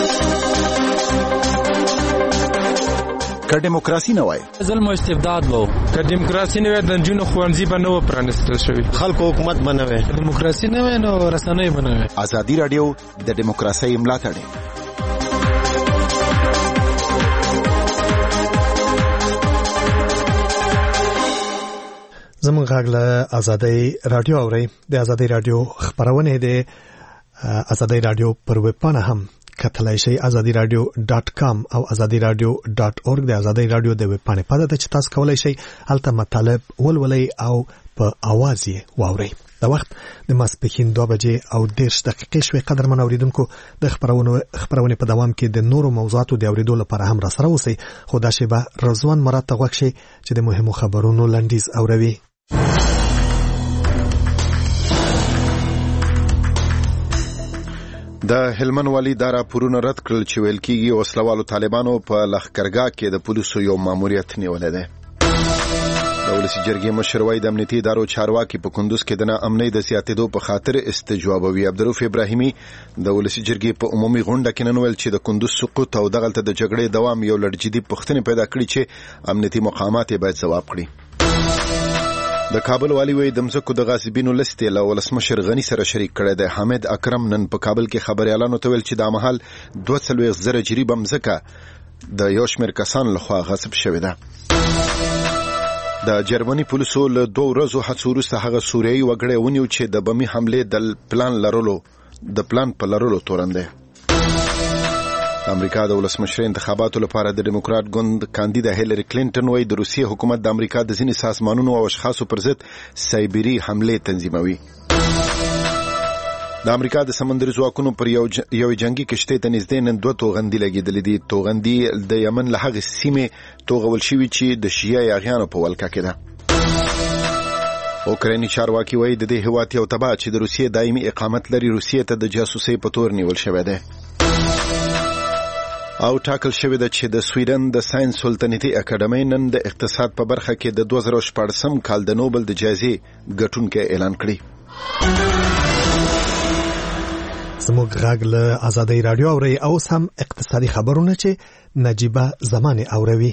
که دیموکراسي نه وای ظلم او استبداد وو، که دیموکراسي نه وای د نجونو ښوونځي به نه و پرانیستل شوي، خلکو حکومت به نه وای، دیموکراسي نه وای نو رسنۍ به نه وای. ازادي رادیو د دیموکراسۍ ملاتړ زموږ غږ له آزادۍ رادیو اورئ. د آزادۍ رادیو خپرونې د آزادۍ رادیو پر ویب پاڼه هم کتلای شئ. azadiradio.com او azadiradio.org د آزادۍ رادیو د ویب پاڼې په اړه چې تاسو کولای شئ هلته مطالب ولولئ او په اواز یې واورئ. د وخت د ماسپښین 2 بجې او 10 دقیقې شوې. قدرمن اوریدونکو د خبرونه په دوام کې د نورو موضوعاتو د اوریدو لپاره هم را سره اوسئ. خو دا شیبه رضوان مراد ته غوږ شئ چې د مهمو خبرونو لنډیز اوروي. د هلمند والی دا راپورونه رد کړل چې ویل کېږي وسلوالو طالبانو په لښکرګاه کې د پولیسو یو ماموریت نیولی دی. د ولسي جرګې مشر وایي د امنیتي ادارو چارواکي په کندوز کې د ناامنۍ د زیاتېدو په خاطر استجوابوي. عبدالرؤف ابراهیمي د ولسي جرګې په عمومي غونډه کې نن ویل چې د کندوز سقوط او دغلته د جګړې دوام یو لړ جدي پوښتنې پیدا کړي چې امنیتي مقامات یې باید ځواب کړي. د کابل والی وایي د مځکو د غاصبینو لست له ولسمشر غني سره شریک کړی دی. حامد اکرم نن په کابل کې خبريالانو ته ویل چې دا مهال 42,000 جریبه مځکه د یو شمېر کسانو لخوا غصب شوې ده. د جرمني پولیسو له 2 ورځو هڅو وروسته هغه سوریایي وګړی ونیو چې د بمي حملې د پلان په لرلو تورن دی. امریکا د ولسمشر انتخاباتو لپاره د ډیموکرات ګوند کاندیدا هیلری کلینټن وایي د روسیې حکومت د امریکا د ځینې سازمانونو او اشخاصو پر ضد سایبري حملې تنظیموي. د امریکا د سمندري ځواکونو پر یو جنگي کشتۍ ته نږدې نن 2 توغندي لګېدلې دي. توغندي د یمن له هغې سیمې توغول شوي چې د شیعه یاغیانو په ولکه کې ده. اوکرایني چارواکي وایي د دې هېواد یو تبع چې د روسیې دایمي اقامت لري روسیې ته د جاسوسۍ په تور نیول شوی دی. او ټاکل شوی ده چې د سویډن د ساينس سلطنتي اکاډمۍ نن د اقتصاد په برخه کې د 2014 کال د نوبل د جایزې ګټونکي اعلان کړی. زموږ غږ له آزادۍ رادیو اوري او سم اقتصادي خبرونه چې نجيبه زمانه اوروي.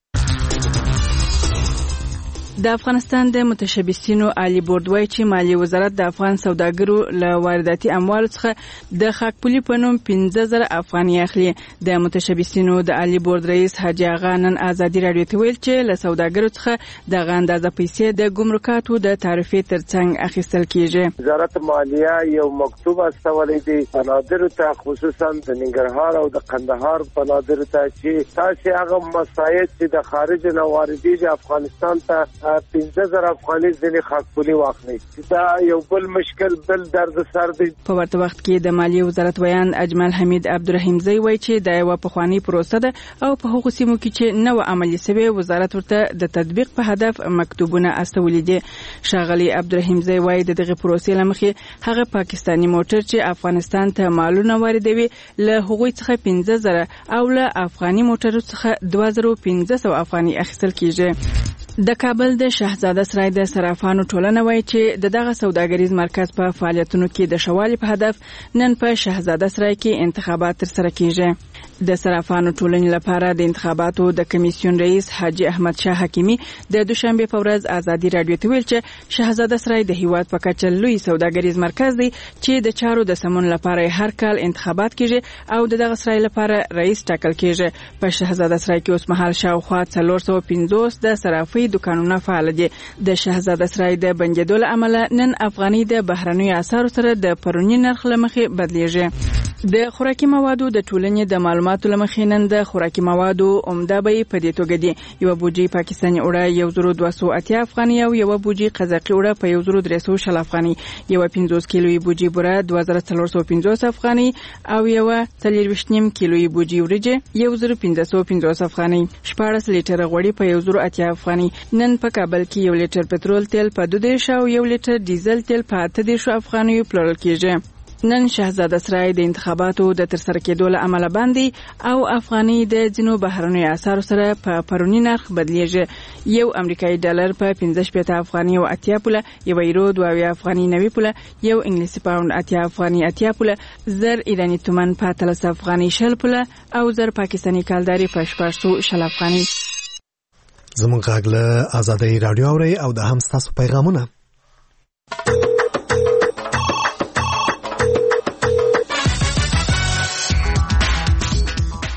د افغانستان د متشبثینو عالی بورډ وایي چې مالی وزارت د افغان سوداګرو له وارداتي اموالو څخه د خاکپولي په نوم 15,000 افغانۍ اخلي. د متشبثینو د عالی بورډ رئیس حاجی آغا نن آزادي رادیو ته ویل چې له سوداګرو څخه د اندازه پیسې د ګمرکاتو د تعرفې ترڅنګ اخیستل کیږي. وزارت مالیه یو مکتوب استولې دی بنادر ته خصوصا د ننګرهار او د قندهار بنادر ته چې تاسو هغه مسایل چې د خارج نه واردې د افغانستان ته 15,000 افغانۍ ځنې خاکپولي واخلي. دا یو بل مشکل بل درد سر دی. په ورته وخت کې د مالیې وزارت ویان اجمل حمید عبدالرحیم زئی وایي چې دا یو پخوانی پروسه ده او په هغو سیمو کې چې نو عملي شوی وزارت ورته د تطبیق په هدف مکتوبونه استولې دي. شاغلی عبدالرحیم زئی وایي دغه پروسې لمخې هغه پاکستانی موټر چې افغانستان ته مالونه واردوي له هغوی څخه 15,000 او له افغاني موټرو څخه 2,500 افغانۍ اخیستل کیږي. د کابل د شهزاده سرای د صرافانو ټولنه وایي چې دغه سوداګریز مرکز په فعالیتونو کې د شوالي په هدف نن په شهزاده سرای کې انتخابات ترسره کیږي. د صرافانو ټولنې لپاره د انتخاباتو د کمیسیون رئیس حاجی احمد شاه حکیمی د دوشنبه په ورځ آزادي رادیو ته ویل چې شهزاده سرای د هیواد په کچه لوی سوداګریز مرکز دی چې د چارو د سمون لپاره هر کال انتخابات کیږي او دغه سرای لپاره رئیس ټاکل کیږي. په شهزاده سرای کې اوس مهال شاوخوا 450 د صرافي دکانونه فعال دي. د شهزاده سرای د بندیدو له امله نن افغاني د بهرنیو اسعارو سره د پرونی نرخ لمخې بدلیږي. د خوراکي موادو د ټولنې د معلوماتو لمخې نن د خوراکي موادو عمده بیې په دې توګه دي. یو بوجي پاکستاني اوړه 1280 افغانۍ او یو بوجي قزاقي اوړه په 1300 افغانۍ، یو 50 کیلویي بوجي بوره 2450 افغانۍ او یو 40 کیلویي بوجي وریجې 1550 افغانۍ. 14 لیټر غوړي په 1080 افغانۍ. نن په کابل کې 1 لیټر پټرول تیل په 2 او 1 لیټر ډیزل تیل په 8 افغانۍ پلورل کیږي. نن شهزاده سرای د انتخاباتو د ترسره کېدو له امله باندې او افغاني د ځینو بهرنیو اسعارو سره په پرونی نرخ بدلیږي. یو امریکایي ډالر په 15 افغانۍ او 80 پوله، یو یورو 2 افغانۍ 90 پوله، یو انګلیسي پاوند 80 افغانۍ 80 پوله، زر ایرانی تومان په 13 افغانۍ 60 پوله او زر پاکستاني کالداري په 660 افغانۍ. زموږ غږ له آزادۍ رادیو اوري او د هم تاسو پیغامونه.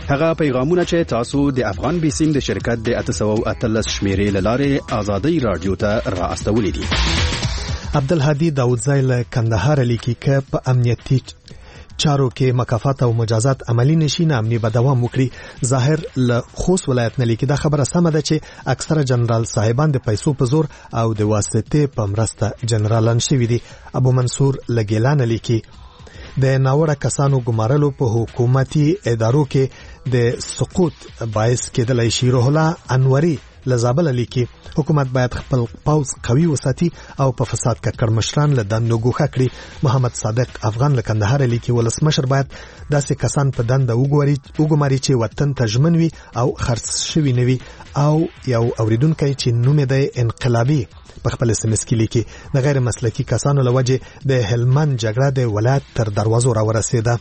هغه پیغامونه چې تاسو د افغان بیسیم د شرکت د 813 شمیرې لاره آزادۍ رادیو ته را استولې دي. عبدالهادي داودزی له کندهار لیکي که په امنیتي چارو کې مکافات او مجازات عملی نشي نه امني به دوام وکړي. ظاهر له خوست ولایت نه لیکي دا خبره سمه ده چې اکثره جنرال صاحبان د پیسو په زور او د واسطې په مرسته جنرالان شوي دي. ابو منصور له ګیلان لیکي د ناوړه کسانو ګمارلو په حکومتي ادارو کې د سقوط باعث کېدلی شي. روح الله انوري لزابل لیکي حکومت باید خپل پوځ قوي وساتي او په فساد ککړ مشران له دندو ګوښه کړي. محمد صادق افغان له کندهار لیکي ولسمشر باید داسې کسان په دنده وګماري چې وطن ته ژمن وي او خرڅ شوي نه وي. او یو اوریدونکی چې نوم یې دی انقلابي په خپل SMS کې لیکي د غیر مسلکي کسانو له وجې د هلمند جګړه د ولایت تر دروازو را ورسېده.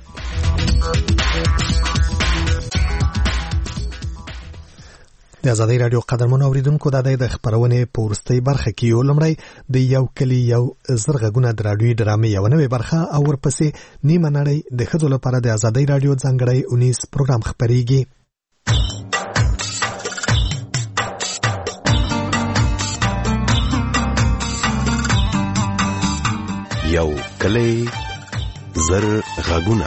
د آزادۍ رادیو قدرمن اوریدونکو د خبرونې په وروستۍ برخه کې یو لمړی د یو کلی یو زرغونه د رادیوي ډرامې یو نوې برخه او ورپسې نیمه نړۍ د ښځو لپاره د آزادۍ رادیو ځانګړی 19 پروګرام خپریږي. یو کلی زرغونه.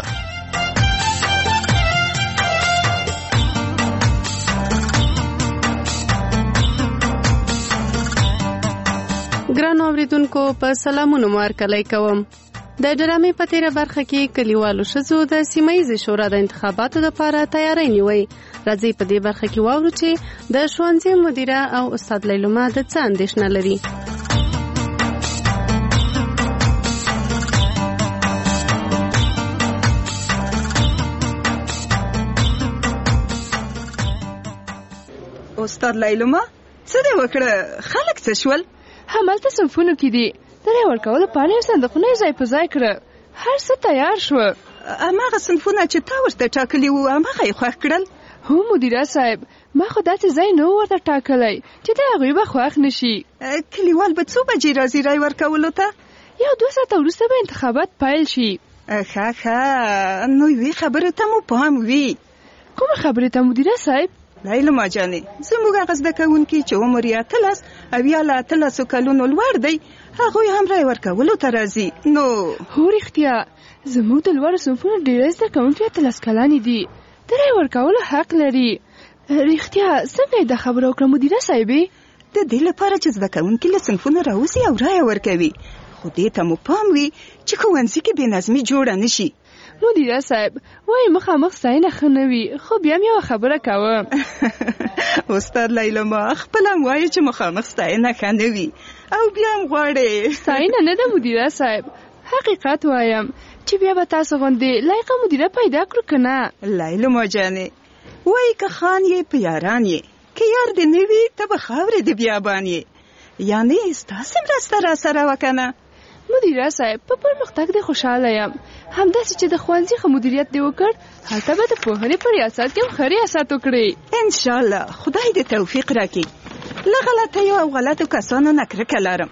ګران اوریدونکو په سلامونو مارکلای کوم. د ډرامې په تیره برخه کې کلیوالو ښځو د سیمه‌ییزې شورا د انتخاباتو لپاره تیاری نیوي. راځي په دې برخه کې واورو چې د ښوونځي مدیره او استاد لیلما د څه اندېښنه لري. استاد لیلما څه دې وکړه؟ خلک څه شول؟ همالته صنفونو کې دي د رای ورکولو پاڼې صندوقونه ځای په ځای کړه. هر څه تیار شو. هماغه صنفونه چې تا ورته ټاکلي وو هماغه یې خوښ کړل؟ هو مدیره صاحب ما خو داسې ځای نه ورته ټاکلی چې د هغوی به خوښ نشي. کلیوال به څو بجې راځي رای ورکولو ته؟ 1-2 ساعته وروسته به انتخابات پیل شي. ښه نو یوې خبرې ته مو پام وي. کومه خبرې ته مدیره صاحب؟ لیلما جانې زموږ هغه زده کوونکي چې عمر یې 18 او یا له 18 کلونو لوړ دی هغوی هم رای ورکولو ته راځي. نو هو رښتیا زموږ د لوړو صنفونو ډېری زده کوونکي 18 کلنې دي د رای ورکولو حق لري. رښتیا څنګه دا خبره وکړه مدیره صاحبې؟ د دې لپاره چې زده کوونکي له صنفونو راوځي او رای ورکوي خو دې ته مو پام وي چې ښوونځي کې بې نظمي جوړه نشي. مدیره صاحب وایي مخامخ ستاینه ښه نه وي خو بیا مې یوه خبره کوم. استاد لیلما خپله هم وایي چې مخامخ ستاینه ښه نه وي او بیا هم غواړې. ستاینه نه ده مدیره صاحب حقیقت وایم چې بیا به تاسو غوندې لایقه مدیره پیدا کړو که نه. لیلما جانې وایي که خان یې په یاران یې که یار دې نه وي ته به خاورې د بیابان یې. یعنې ستاسې مرسته را سره وکنه. مدیره صاحب په پرمختګ دې خوشحاله یم. همداسې چې د ښوونځي ښه مدیریت دې وکړ هلته به د پوهنې په ریاست کې هم ښه ریاست وکړې. انشاءالله خدای دې توفیق راکړي. له غلطیو او غلطو کسانو نه کرکه لرم.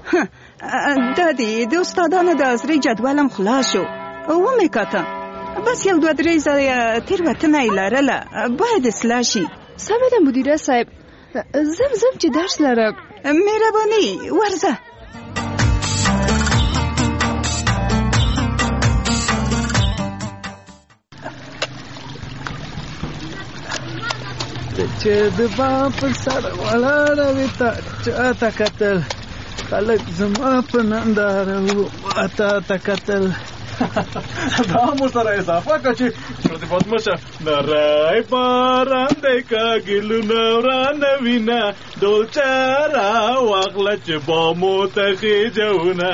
دا دې د استادانو د عذري جدول هم خلاص شو ومې کاته بس 1-2-3 ځایه تېروتنه یې لرله باید اصلاح شي. سمه ده مدیره صاحب زم چې درس لرم. مهرباني ورځه. چې د بام پر سر ولاړه وي تا چاته کتل خلک زما په ننداره تا ته کتل. دا مو سره اضافه که چې شودې پدمشه نری باران دی که ګلونه ورانه وینه ډولچه راواخله چې بامو ته خېجونه.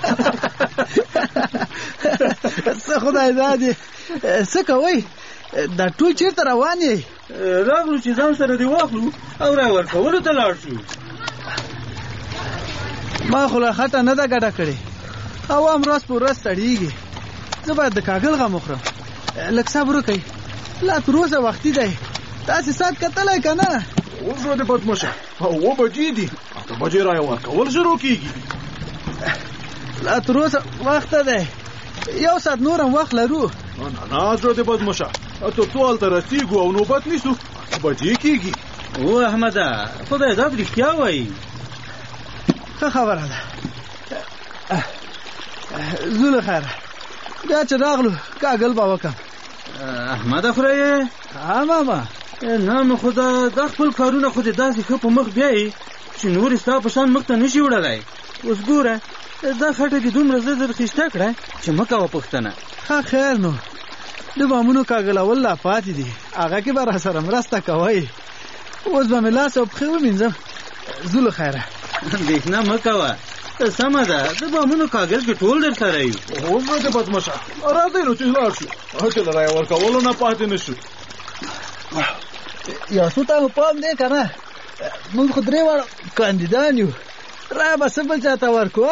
څه خدای دادې څه کوئ دا ټول چېرته روان یې؟ راغلو چې ځان سره دې واخلو او رای ورکولو ته لاړ شو. ما خو لا خټه نه ده ګډه کړې او هم ورځ په ورځ ستړېږي. زه باید د کاږل غم وخورم. لږ صبر وکئ لا تر اوسه وختي دی. تاسې ساعت کتلی که نه؟ اوس شودې پدمشه 9 بجې دي 8 بجې رای ورکول شروع کېږي. لا تر اوسه وخته دی 1 ساعت نور هم وخت لرو. نه شودې پدمشه تر څو هلته رسېږو او نوبت نیسو بجې کېږي. او احمده خدای داد رښتیا وایي. ښه خبره ده. زو له خیره بیا چې راغلو کاږل به وکړم. احمده خورئ؟ ها ماما. نه نو خدا دا خپل کارونه خو دې داسې ښه په مخ بیایي چې نورې ستا په شان مخ ته نشي وړلی. اوس ګوره دا خټه دې دومره زر خیشته کړه چې مه کوه پوښتنه. ښه خیر نو د بامونو کاږلول لا پاتې دي، هغه کې به راسره مرسته کوئ. اوس به مې لاس او پښې ومینځم. زو له خیره. برېښنا مه کوه. سمه ده د بامونو کاږل کې ټول در سره یو. اوس به دې بدمشه راځئ نو چې لاړ شو، هلته له رایه ورکولو نه پاتې نه شو. یو څو ته مو پام دی که نه، موږ خو 3 واړه کاندیدان یو، رایه به څه بل چا ته ورکو.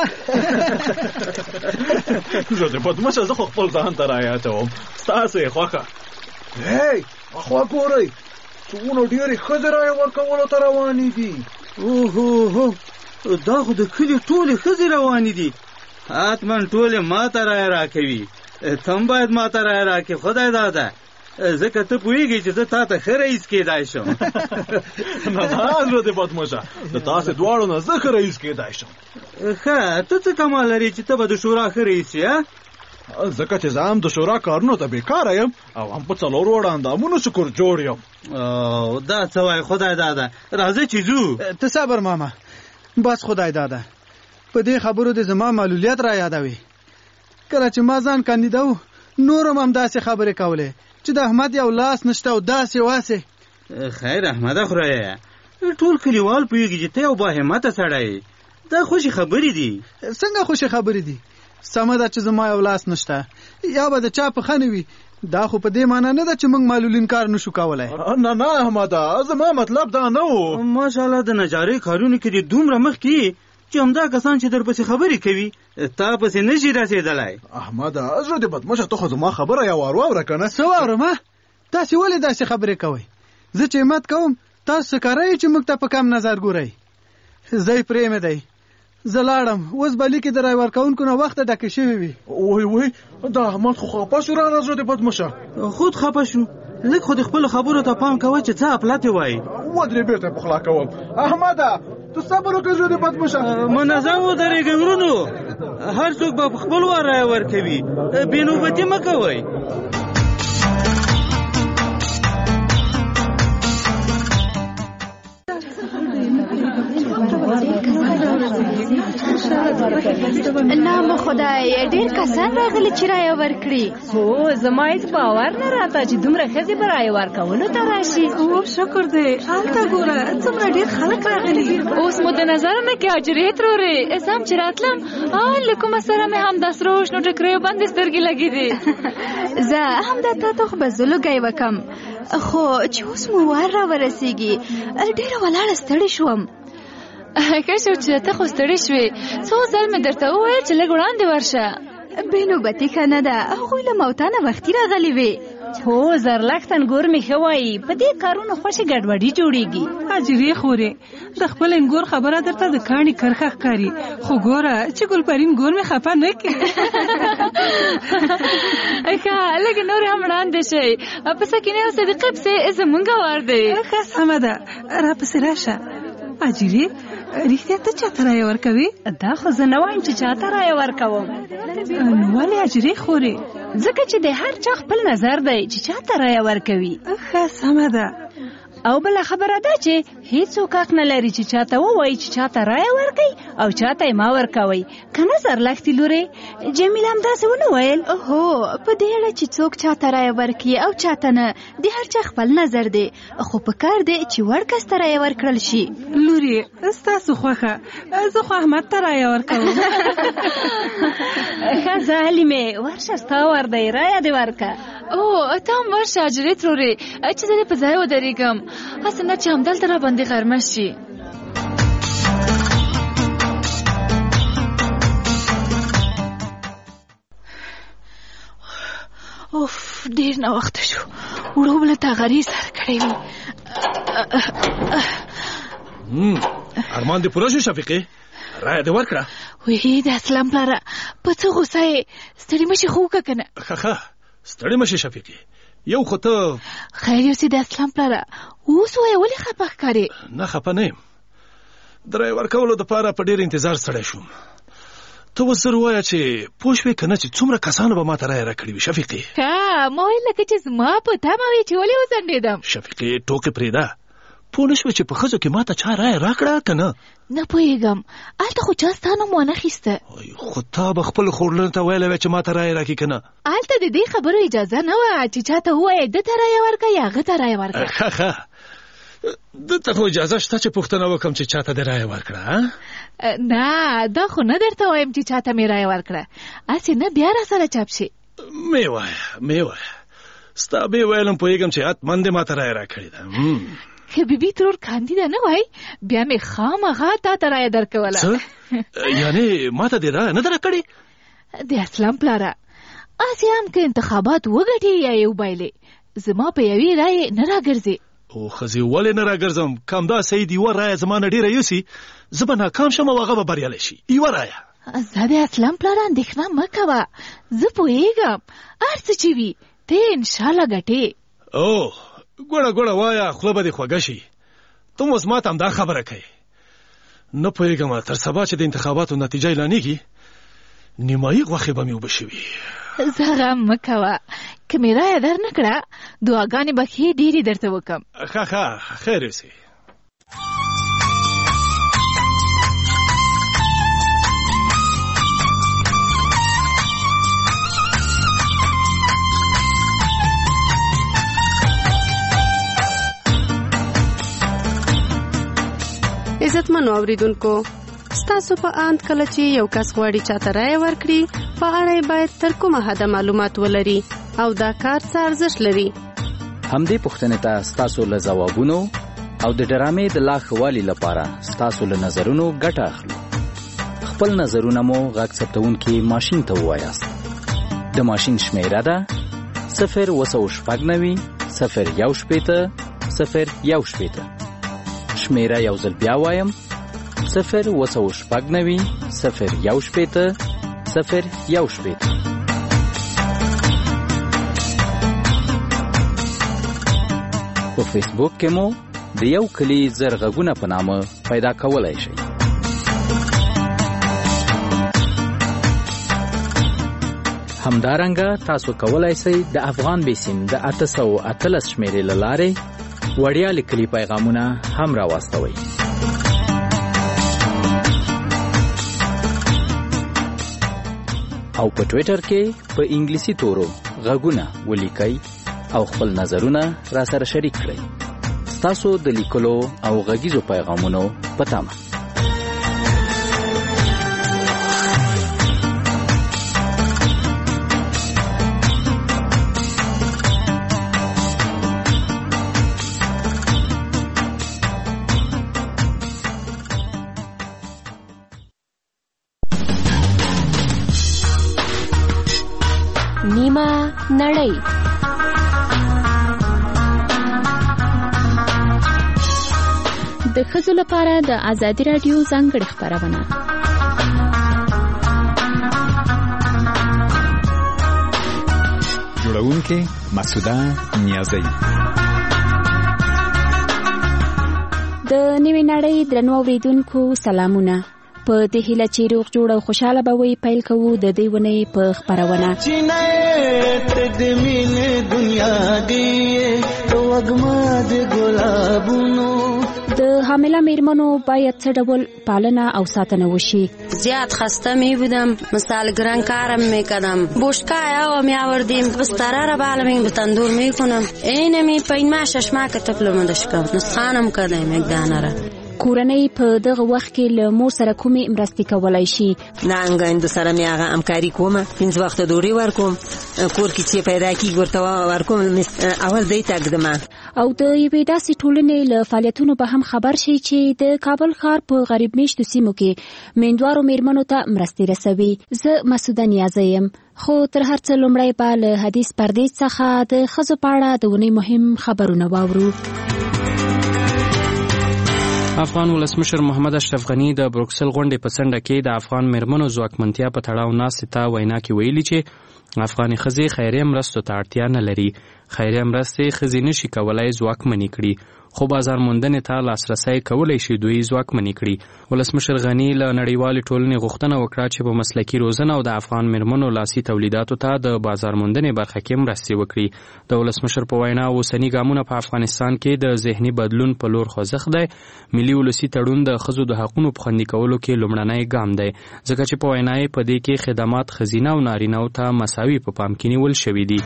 زه دې بدمشه زه خو خپل ځان ته رایه اچوم، ستاسو یې خوښه. هی اخوا ګورئ څومره ډېرې ښځې رایه ورکولو ته روانې دي. اوهو دا خو د کلي ټولې ښځې روانې دي. حتما ټولې ما ته رایه راکوي. ته هم باید ما ته رایه راکړې خدای داده، ځکه ته پوهېږې چې زه تا ته ښه رئیس کېدای شم. نه زړه دې بدمشه د تاسې دواړو نه زه ښه رئیس کېدای شم. ښه ته څه کمال لرې چې ته به د شورا ښه رئیس یې؟ ځکه چې زه هم د شورا کارونو ته بیکاره یم او هم په 4 وړه اندامونو شکر جوړ یم. دا څه وایي خدای داده، راځه چې ځو. ته صبر ماما، بس خدای داده په دې خبرو دې زما معلولیت را یادوي. کله چې ما ځان کاندیدا و نورم هم داسې خبرې کولې چې د احمد یو لاس نشته او داسې واسې. خیر احمده خورایه ټول کلیوال پوهېږي چې ته یو باهمته سړی یې. دا خوشې خبرې دي. څنګه خوشې خبرې دي؟ سمه ده چې زما یو لاس نشته یا به د چا په ښه نه وي. دا خو په دې معنا نه ده چې موږ معلولین کار نشو کولی. نه احمده زما مطلب دا نه و. ماشاءالله د نجارۍ کارونو کې دې دومره مخکې چې همدا کسان چې در پسې خبرې کوي تا پسې نشي رسېدلی. احمده زړه دې بدمشه ته خو زما خبره یو وار واوره که نه. څه واورم؟ تاسې ولې داسې خبرې کوئ؟ زه چې همت کوم تاسو څه کاروئ چې موږ ته په کم نظر ګورئ؟ ځای پرېمې دی، زه لاړم. اوس به لیکې د رای ورکوونکو نه وخته ډکې شوې وي. وای دا احمد خو خفه شو رانه زړه دې بدمشه. خود خفه شو، لږ خو د خپلو خبرو ته پام کوه چې څه اپلاتې وایي. ودرې بېرته یې پخلا کوم. احمده ته صبر وکړه زړه دې بدمشه. منظم ودرېږئ ورونو، هر څوک به په خپل وار رایه ورکوي، بې نوبتي مه کوئ. نام خدای ډېر کسان راغلي چې رایه ورکړي. هو زما هېڅ باور نه راته چې دومره ښځې به رایه ورکولو ته راشي. او شکر دی، هلته ګوره څومره ډېر خلک راغلي. اوس مو د نظره نه کې اجرې ترورې زه هم چې راتلم له کومه سره مې هم د سرو شنو ټکریو باندې سترګې لګې دي. زه همدا تا ته خو به زه لوګی وکم، خو چې اوس مو وار را ورسېږي ډېره ولاړه ستړې شوم. ښه شو چې ته خو ستړې شوې، څو ځل مې درته وویل چې لږ وړاندې ورشه. بې نوبتي ښه نه ده، هغوی له موتا نه وختي راغلي وې. هو زرلښت انګور مې ښه وایي په دې کارونو خوشې ګډوډي جوړېږي. اجرې خورې د خپل انګور خبره درته د کاڼي کرښه ښکاري، خو ګوره چې ګلپرین ګور مې خفه نه کړي. ښه لږ نور هم وړاندې شئ، په سکینې او صدیقې پسې زمونږ وار دی. ښه سمه ده، راپسې راشه. اجرې رښتیا ته چاته رایه ورکوي؟ دا خو زه نه وایم چې چاته رایه ورکوم. نو ولې اجرې خورې؟ ځکه چې د هر چا خپل نظر دی چې چاته رایه ورکوي. ښه سمه ده. او بله خبره ده چې هیڅوک حق نه لري چې چاته ووایي چې چاته رایه ورکوي او چاته یې مه ورکوئ. که نه زرلښتې لورې جمیله همداسې ونه ویل؟ هو په دې اړه چې څوک چاته رایه ورکړي او چاته نه د هر چا خپل نظر دی، خو پکار دی چې وړ کس ته رایه ورکړل شي. لورې ستاسو خوښه، زه خو احمد ته رایه ورکوم. ښه ظالمې ورشه ستا ور دی، رایه دې ورکه. او ته هم ورشه اجرې ترورې چې زه دې په ځای ودرېږم، هسې نه چې همدلته را باندې غرمه شي. اوف ډېر ناوخته شو، وړو بله تاغرې سر کړی وي. ارمان دې پوره شو شفیقې؟ رایه دې ورکړه؟ وی د اسلام پلاره په څه غوسه یې؟ ستړي مشي خو وکړه که نه؟ ښه ستړي مشي شفیقې، یو خو ته خیر یو سي د اسلام پلاره اوس وایه ولې خپه ښکارې؟ نه خپه نه یم، د رایې ورکولو دپاره په ډېر انتظار ستړی شوم. ته اوس زر ووایه چې پوه شوې که نه چې څومره کسانو به ما ته رایه راکړې وي شفیقې. ښه ما ویل لکه چې زما په تمه وې چې ولې وځنډېدم. شفیقې ټوکې پرېږده، پوه نه شوې چې په ښځو کې ما ته چا رایه راکړه که نه؟ نه پوهېږم، هلته خو چا ستا نوم وانخیسته. خو تا به خپلو خورلنو ته ویلی وی چې ما ته رایه راکړي که نه؟ هلته د دې خبرو اجازه نه وه چې چا ته ووایې ده ته رایه ورکړه یا هغه ته رایه ورکړه. ښه دلته خو اجازه شته چې پوښتنه وکړم چې چا ته دې رایه ورکړه؟ نه دا خو نه درته وایم چې چا ته مې رایه ورکړه، هسې نه بیا را سره چپ شي. مې وایه ستا بې ویلم پوهېږم چې حتمن دې ما ته رایه راکړې ده. که بیبي ترور کاندیده نه وای بیا مې خامخا تا ته رایه درکوله. څه؟ یعنې ما ته دې رایه نه ده راکړې؟ د اسلام پلاره هسې هم که انتخابات وګټې یا یې وبایلې زما په یوې رایې نه راګرځې. او ښځې ولې نه راګرځم؟ که همداسې یوه رایه زما نه ډېره یوسي زه به ناکام شم او هغه به بریالی شي. یوه رایه. زه د اسلام پلاره اندېښنه مه کوه، زه پوهېږم هر څه چې وي ته انشاءالله ګټې. او ګوړه وایه خوله به دې خوږه شي. ته اوس ما ته همدا خبره کوې. نه پوهېږم تر سبا چې د انتخاباتو نتیجه اعلانېږي نیمایي غوښې به مې اوبه شوي. زه غم مه کوه، که مې رایه در نه کړه دعاګانې به ښې ډېرې درته وکړم. ښه خیر اوسې. عزتمنو اوریدونکو، ستاسو په اند کله چې یو کس غواړي چاته رایه ورکړي په اړه یې باید تر کومه حده معلومات ولري او دا کار څه ارزښت لري؟ همدې پوښتنې ته ستاسو له ځوابونو او د ډرامې د لا ښه والي لپاره ستاسو له نظرونو ګټه اخلو. خپل نظرونه مو غږ ثبتونکي ماشین ته ووایاست. د ماشین شمیره ده 090 018 018. شمیره یو ځل بیا وایم 090 018 018. په فیسبوک کې مو د یو کلی زرغونه په نامه پیدا کولای شئ. همدارنګه تاسو کولای شئ د افغان بیسیم د 813 شمیرې له لارې وړیا لیکلي پیغامونه هم راواستوئ. او په ټویټر کې په انګلیسي تورو غږونه ولیکئ او خپل نظرونه را سره شریک کړئ. ستاسو د لیکلو او غږیزو پیغامونو په تمه. نیمه نړۍ. د ښځو لپاره د ازادي راډیو ځانګړې خپرونه. جوړونکې مسعوده نیازی. د نوې نړۍ درنو اوریدونکو سلامونه. په دې هیله چې روغ جوړ او خوشاله به وي پیل کوو د دې ونې په خپرونه. د حامله میرمنو باید څه ډول پالنه او ساتنه وشي؟ زیاد خسته می بودم، مثال گران کارم میکردم، بوشکایا و میآوردیم بستره را بالمین به تندور میکنم، اینمی پینما ششما که تپلو مدشکم نسخانم کردم یک دانه را. کورنۍ په دغه وخت کې له مور سره کومې مرستې کولای شي؟ نانګاند سره مې هغه همکاري کومه، پنځه وخت ډوډۍ ورکوم، کور کې چې پیدا کیږي ورته ورکوم، اول دی تقدم. او د یوې داسې ټولنې له فعالیتونو به هم خبر شي چې د کابل ښار په غریب میشتو سیمو کې میندوارو میرمنو ته مرستې رسوي. زه مسعوده نیازی یم. خو تر هر څه لومړی به له حدیث پردیس څخه د ښځو په اړه د ونې مهم خبرونه واورو. افغان ولسمشر محمد اشرف غنی د بروکسل غونډې په څنډه کې د افغان میرمنو ځواکمنتیا په تړاو ناستې ته وینا کې ویلي چې افغاني ښځې خیریه مرستو ته اړتیا نه لري. خیریه مرستې ښځې نشي کولای ځواکمنې کړي، خو بازار موندنې ته لاسرسی کولی شي دوی ځواکمنې کړي. ولسمشر غنی له نړیوالې ټولنې غوښتنه وکړه چې په مسلکي روزنه او د افغان میرمنو لاسي تولیداتو ته د بازار موندنې برخه کې مرستې وکړي. د ولسمشر په وینا اوسني ګامونه په افغانستان کې د ذهني بدلون په لور خوځښت دی. ملي ولسي تړون د ښځو د حقونو په خوندي کولو کې لومړنی ګام دی، ځکه چې په وینا یې په دې کې خدمات ښځینه او نارینه‌و ته مساوي په پام کې نیول شوي دي.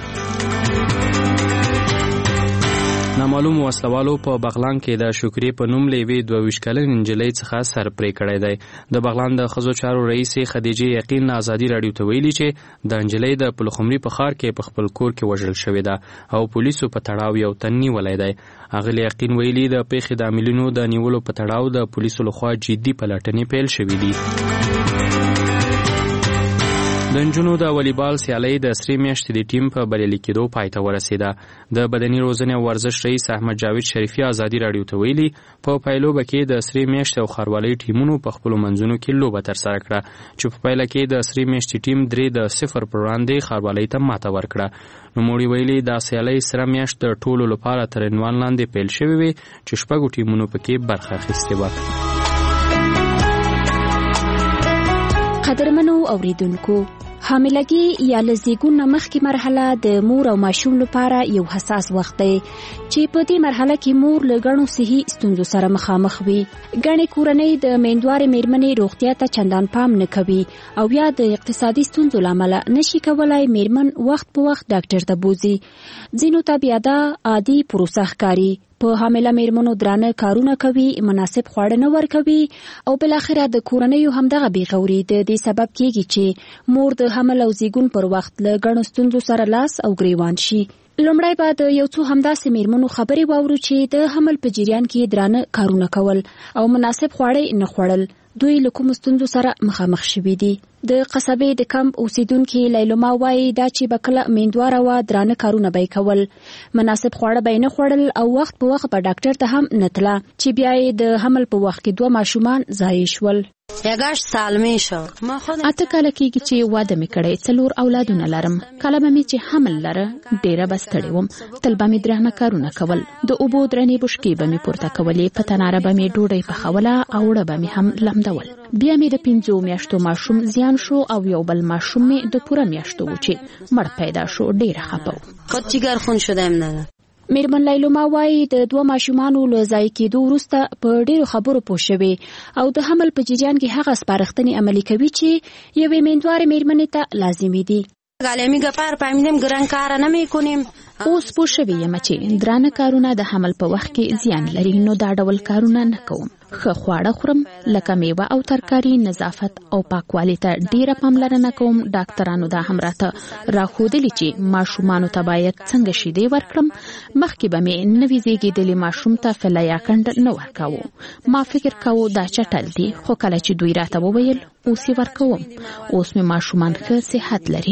نامعلوم وسلوالو په بغلان کې د شکرې په نوم له یوې 22 کلنې نجلۍ څخه سر پرې کړی دی. د بغلان د ښځو چارو رئیسې خدیجې یقین ازادي راډیو ته ویلي چې د نجلۍ د پلخمري په ښار کې په خپل کور کې وژل شوې ده او پولیسو په تړاو یو تن نیولی دی. اغلې یقین ویلي د پیښې د عاملینو د نیولو په تړاو د پولیسو لخوا جدي پلټنې پیل شوې دي. د نجونو د والیبال سیالۍ د سرې میاشتې د ټیم په بریالي کېدو پای ته ورسېده. د بدني روزنې او ورزش رئیس احمد جاوید شریفي ازادي راډیو ته ویلي په پایلوبه کې د سرې میاشتې او ښاروالۍ ټیمونو په خپلو منځونو کې لوبه ترسره کړه چې په پایله کې د سرې میاشتې ټیم 3-0 پر وړاندې ښاروالۍ ته ماته ورکړه. نوموړي ویلي دا سیالۍ سره میاشت د ټولو لپاره تر عنوان لاندې پیل شوې وې چې 6 ټیمونو پکې برخه اخیستې وه. قدرمنو اوریدونکو، حاملګي یا لزیګون مخکې مرحله د مور او ماشوم لپاره یو حساس وخت دی چې په دې مرحله کې مور له ګڼو صحي ستونزو سره مخامخ وي. ګڼې کورنۍ د میندوارې میرمنې روغتیا ته چندان پام نه کوي او یا د اقتصادي ستونزو له امله نشي کولای میرمن وخت په وخت ډاکټر ته بوزي. ځینو ته بیا دا عادي پروسه ښکاري. په حامله میرمنو درانه کارونه کوي، مناسب خواړه نه ورکوي او بلاخره د کورنیو همدغه بېغوري د دې سبب کیږي چې مور د حمل او زیږون پر وخت له ګڼو ستونزو سره لاس او ګریوان شي. لومړی به د یو څو همداسې میرمنو خبرې واورو چې د حمل په جریان کې درانه کارونه کول او مناسب خواړه نه خوړل دوی له کومو ستونزو سره مخامخ شوي دي. د قصبې د کمپ اوسیدونکې لیلما وایي دا چې به کله میندواره وه درانه کارونه به یې کول، مناسب خواړه به یې نه خوړل او وخت په وخت به ډاکټر ته هم نه تله چې بیا یې د حمل په وخت کې 2 ماشومان ضایع شول. 8 سال مې شو. 8 کاله کېږي چې واده مې کړی، 4 اولادونه لرم. کله به مې چې حمل لره ډېره به ستړې وم، تل به مې درانه کارونه کول. د اوبو درنې بشکې به مې پورته کولې، په تناره به مې ډوډۍ پخوله او اوړه به مې هم لمدول. بیا مې د 5 میاشتو ماشوم زیان شو او یو بل ماشوم مې د پوره میاشتو و چې مړ پیدا شو. ډېره خفه وم. خود جگر خون شدم نه. میرمن لیلما وایي د 2 ماشومانو له ضایع کېدو وروسته په ډېرو خبرو پوه شوې او د حمل په جریان کې هغه سپارښتنې عملي کوي چې یوې میندوارې میرمنې ته لازمي دي. گالمی گپار پامیدم ګران کار نه میکنیم. اوس پوه شوې یم چې درانه کارونه د حمل په وخت کې زیان لري، نو دا ډول کارونه نه کوم. ښه خواړه خورم لکه میوه او ترکاري، نظافت او پاکوالي ته ډیره پاملرنه کوم. ډاکټرانو دا هم راته راښودلي چې ماشومانو ته باید څنګه شیدې ورکړم. مخکې به مې نوي زیږېدلي ماشوم ته فله یا کنډ نه ورکاوه. ما فکر کاوه دا چټل دي، خو کله چې دوی راته وویل اوس یې ورکوم. اوس مې ماشومان ښه صحت لري.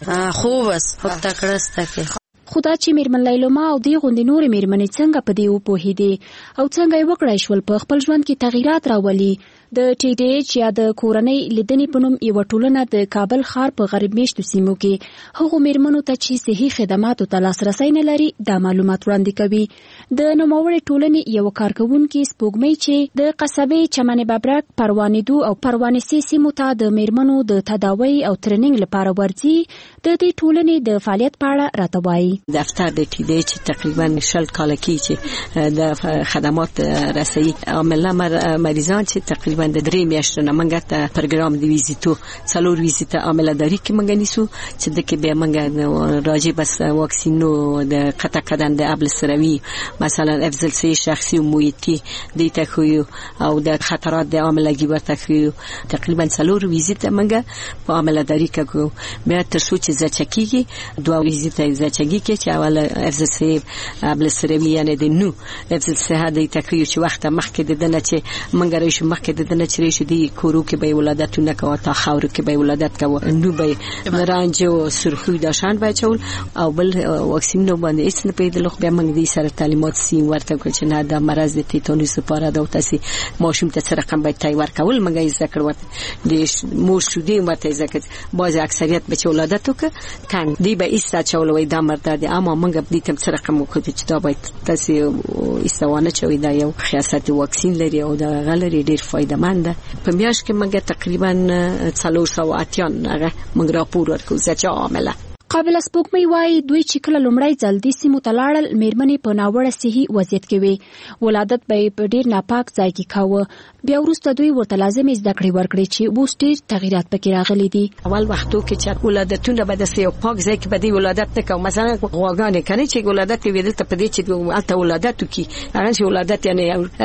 خوب است خود تکړسته. خدا چې میرمن لیلما او دی غوندې نورې میرمنې څنګه په دې وپوهېدې او څنګه یې وکړای شول په خپل ژوند کې تغیرات راولي. د ټي ډي ایچ یا د کورنۍ لیدنې په نوم یوه ټولنه د کابل ښار په غریب میشتو سیمو کې هغو میرمنو ته چې صحي خدماتو ته لاسرسی نه لري دا معلومات وړاندې کوي. د نوموړې ټولنې یوه کارکوونکې سپوږمۍ چې د قصبې چمن ببرک، پروانېدو او پروانې سیمو ته د میرمنو د تداوی او ترنینګ لپاره ورځي، د دې ټولنې د فعالیت په اړه راته وایي. دفتر د ټي ډي ایچ تقریبا 60 کاله کې چې د خدمات رسوي عامله مریضان چې تقریبا د 3 میاشتو نه منګه ته پروګرام دی ویزیتو 4 ویزیت عامله داری کې منګه نیسو چې د کې به منګه راځي بس واکسینو د قطع کدن د ابل سروي مثلا افضل سي شخصي او محیطي د تخو او د خطرات د عاملګي ورته خو تقریبا 4 ویزیت منګه په عامله داری کې بیا تر څو چې ځچکیږي 2 ویزیت ځچکیږي چې اول افضل سي ابل سروي یعنی د نو افضل سي د تخو چې وخت مخکې د دنه چې منګه راشي مخکې د د نچري شو دی کورو کې به ولادتونه کوه تا خاور کې به ولادت کوه نو به رانجه او سرخی د شان به چول او بل واکسین نو باندې هیڅ نه پیدا لخ بیا موږ دې سره تعلیمات سیم ورته کړ چې نه د مرز د تیتانوس لپاره د تاسو ماشوم ته سره رقم به تای ورکول موږ یې ذکر ورته د مور شو دی مته ذکر باز اکثریت به ولادت وک کان دی به ایستا چولوي د مرده د اما موږ دې تم سره رقم وکړو چې دا به تاسو ایستوانه چوي دا یو خاصیت واکسین لري او د غلري ډیر فائدہ مند په میاشت کې موږ تقریبا 380 هغه موږ راپور ورکو چې عامله قابل سپوږمۍ وايي دوی چې کله لومړی ځل د سیمو تلاړل میرمنې په ناوړه صحي وضعیت کې وي ولادت به په ډیر ناپاک ځای کې کاوه بیا وروسته دوی ورته لازمي زده کړې ورکړي چې اوس ډیر تغیرات پکې راغلي دي اول وختو کې چې ولادتونه به د سیو پاک ځای کې به دی ولادت نه کوي مثلا غواګانې کني چې ولادت ویل ته په دې چې الته ولادت کی هغه چې ولادت یعنی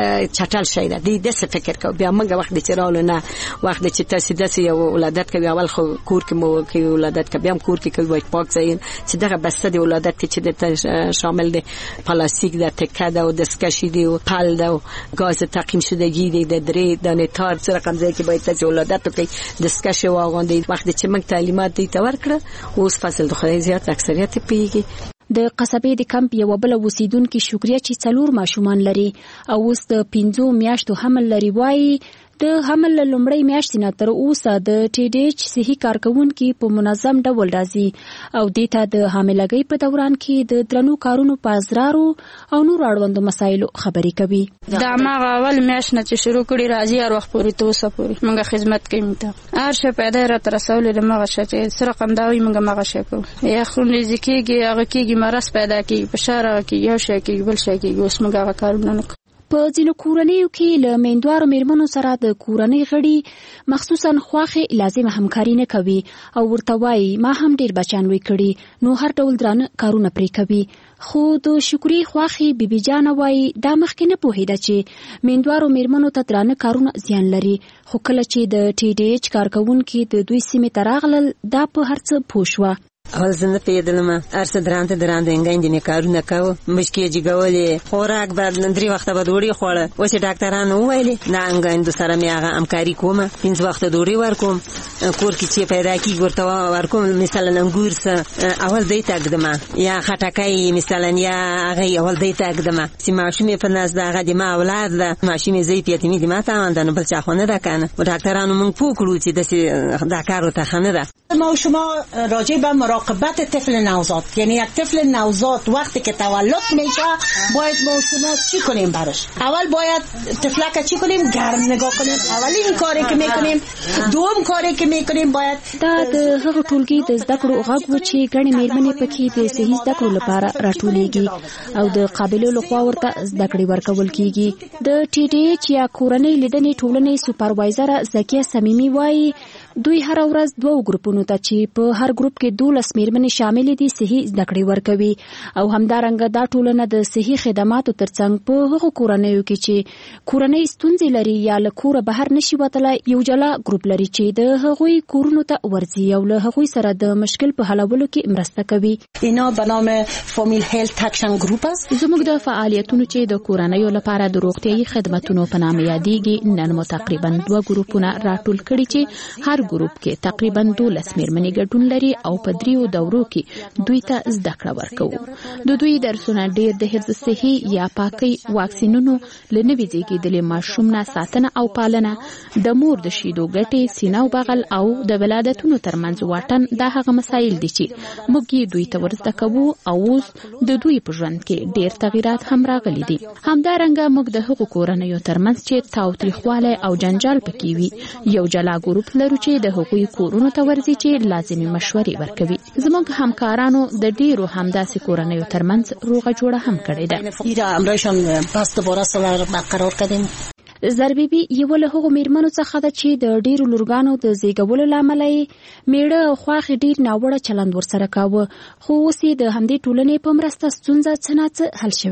چټل شي ده د څه فکر کوي بیا موږ وخت چې راول نه وخت چې تاسو د سیو ولادت کوي اول خو کور کې مو کوي ولادت کوي بیا کور کې کوي پاک ځای چې دغه بسته دی ولادت چې د شامل دي پلاستیک د تکه ده او د سکشي دی او پال ده او غاز تقیم شدگی دی د درې دانه تار سره کمزای کې باید ته ولادت کوي د سکشي واغوندي وخت چې موږ تعلیمات دی ته ورکړه اوس فصل د خدای زیات اکثریت پیږي د قصبې د کمپ یو بل وسیدونکو شکریا چې 4 ماشومان لري او اوس د 15 میاشتو حمل لري وایي د حمل لومړی میاشتې نه تر اوسه د TDH صحي کارکونکو په منظم ډول راځي او دیتا د حاملګۍ په دوران کې د درنو کارونو په ازرارو او نور اړوندو مسایلو خبرې کوي دا ماغه اول میاشت نه چې شروع کړي راځي هر وخت پورې توسه پورې موږ خدمت کوي ته هر شي پیدا را تر رسول د ماغه شته سره رقم داوي موږ ماغه شي کو یا خون ریزکیږي هغه کېږي مرز پیدا کیږي فشار کیږي یو شي کیږي بل شي کیږي اوس موږ هغه کارونه نه په ځینو کورنیو کې له میندوارو میرمنو سره د کورنۍ غړي مخصوصا خواخې لازم همکاري نه کوي او ورته وایي ما هم ډیر بچان وی کړي نو هر ډول درانه کارونه پرې کوي خو د شکري خواخې بیبي جان وایي دا مخکې نه پوهیده چې میندوارو میرمنو ته درانه کارونه زیان لري خو کله چې د TDH کارکونکو د دوی سیمې ته راغلل دا په هر څه پوه شوه اول زنده پیدلم ارسه درانده انگاین کارونه کوي مشکې جګولې خوراک بعد 3 وخت به ډوډۍ خوړه اوس ډاکټرانو ویلي نه انگاین د سره می هغه همکاري کوم 5 وخت ډوډۍ ورکوم کور کې چې پیدا کی ورته ورکوم مثلا انګور سره اول دی تاګدم یا خټکای مثلا یا هغه اول دی تاګدم چې ماشومې په ناز دا هغه د ما اولاد ده ماشومې زی پیتمی دي ما ته وندنه بل چا خونه ده کنه ډاکټرانو مونږ پوکړو چې دا کار ته خنه ده ما شما راجع به مراقبت طفل نوزاد یعنی یک طفل نوزاد وقتی که تولد میشه باید ما شما چی کنیم براش اول باید طفلک چی کنیم گرم نگاه کنیم اولین کاری که میکنیم دوم کاری که میکنیم باید دا د هغه ټولګي د زده کړو غږ و چې ګڼې میرمنې پکې د صحي زده کړو لپاره راټولېږي او د قابلو لخوا ورته زده کړې ورکول کیږي د TDH یا کورنۍ لیدنې ټولنې سوپروایزر زکیه صمیمي وایي دوی هر ورځ 2 ګروپونو ته چې په هر ګروپ کې 12 میرمنې شامل دي صحي زده کړې ورکوي او همدارنګه دا ټولنه د صحي خدماتو ترڅنګ په هغو کورنیو کې چې کورنۍ ستونزې لري یا له کوره بهر نشي وتلی یو جلا ګروپ لري چې د هغوی کورونو ته ورځي او له هغوی سره د مشکل په حلولو کې مرسته کوي اینا به نام فامیل هیلث اکشن ګروپ است زموږ د فعالیتونو چې د کورنیو لپاره د روغتیايي خدماتو په نامه یادېږي نن مو تقریبا 2 ګروپونه راټول کړي چې هر ګروپ کې تقریبا 12 میرمنې ګډون لري او په 3 دورو کې دوی ته زده کړه ورکوي د دوی درسونه ډېر د حفظ صحي یا پاکي واکسینونو لنوي زیږیدلې ماشوم نه ساتنه او پالنه د مور د شیدو ګټې سینه او بغل او د ولادتونو ترمنځ واټن دا هغه مسایل دي چې موږ دوی ته ورزده کوو او اوس د دوی په ژوند کې ډېر تغیرات هم راغلي دي همدارنګه موږ د هغو کورنیو ترمنځ چې تاوتریخوالی او جنجال پکې وي یو جلا ګروپ لرو چې د هغوی کورونو ته ورځي چې لازمي مشورې ورکوي زموږ همکارانو د ډیرو همداسې کورنیو ترمنځ روغه جوړه هم کړې ده ایرا امرایشان پس دوباره سره برقرار کردیم زربیبي یو له هغو میرمنو څخه ده چې د ډیرو لورګانو د زیږولو لامل یې میړه او خواښې ډیر ناوړه چلند ورسره کاوه خو اوس یې د همدې ټولنې په مرسته ستونزه څه نه څه حل شوې ده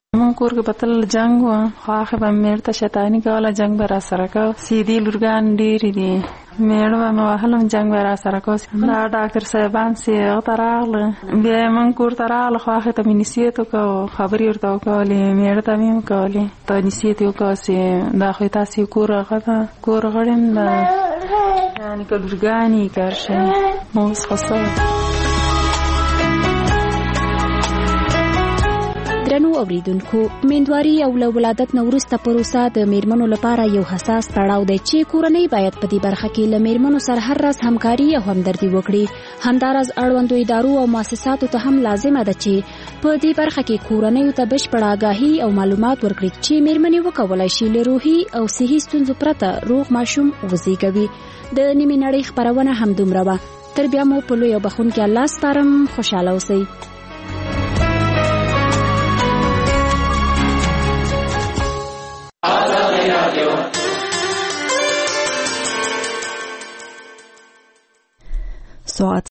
مون کور کې بتل جنگ و خواخه به میرته شیطانی کوله جنگ به را سره کو سیدی لورګان ډېری دي میړه به وهلم جنگ به را سره کو دا ډاکټر صاحبان سي غتراغله بیا مون کور تراغله خواخه ته منیسیته کو خبري ورته کولې میړه ته مې کولې ته نسیته کو سي دا خو تاسو کور غړم دا یعنی کلورګانی کارشه موس خاصه درنو اوریدونکو میندواري او له ولادت نه وروسته پروسه د میرمنو لپاره یو حساس پړاو دی چې کورنۍ باید په دې برخه کې له میرمنو سره هر راز همکاري او همدردي وکړي. همداراز اړوندو ادارو او مؤسساتو ته هم لازمه ده چې په دې برخه کې کورنۍ ته بشپړه آګاهي او معلومات ورکړي چې میرمنې وکولای شي له روحي او صحي ستونزو پرته روغ ماشوم وزېږوي. د نیمې نړۍ خپرونه همدومره وه. تر بیا مو په لوی او بخښونکي الله سپارم. خوشحاله اوسئ. ساعت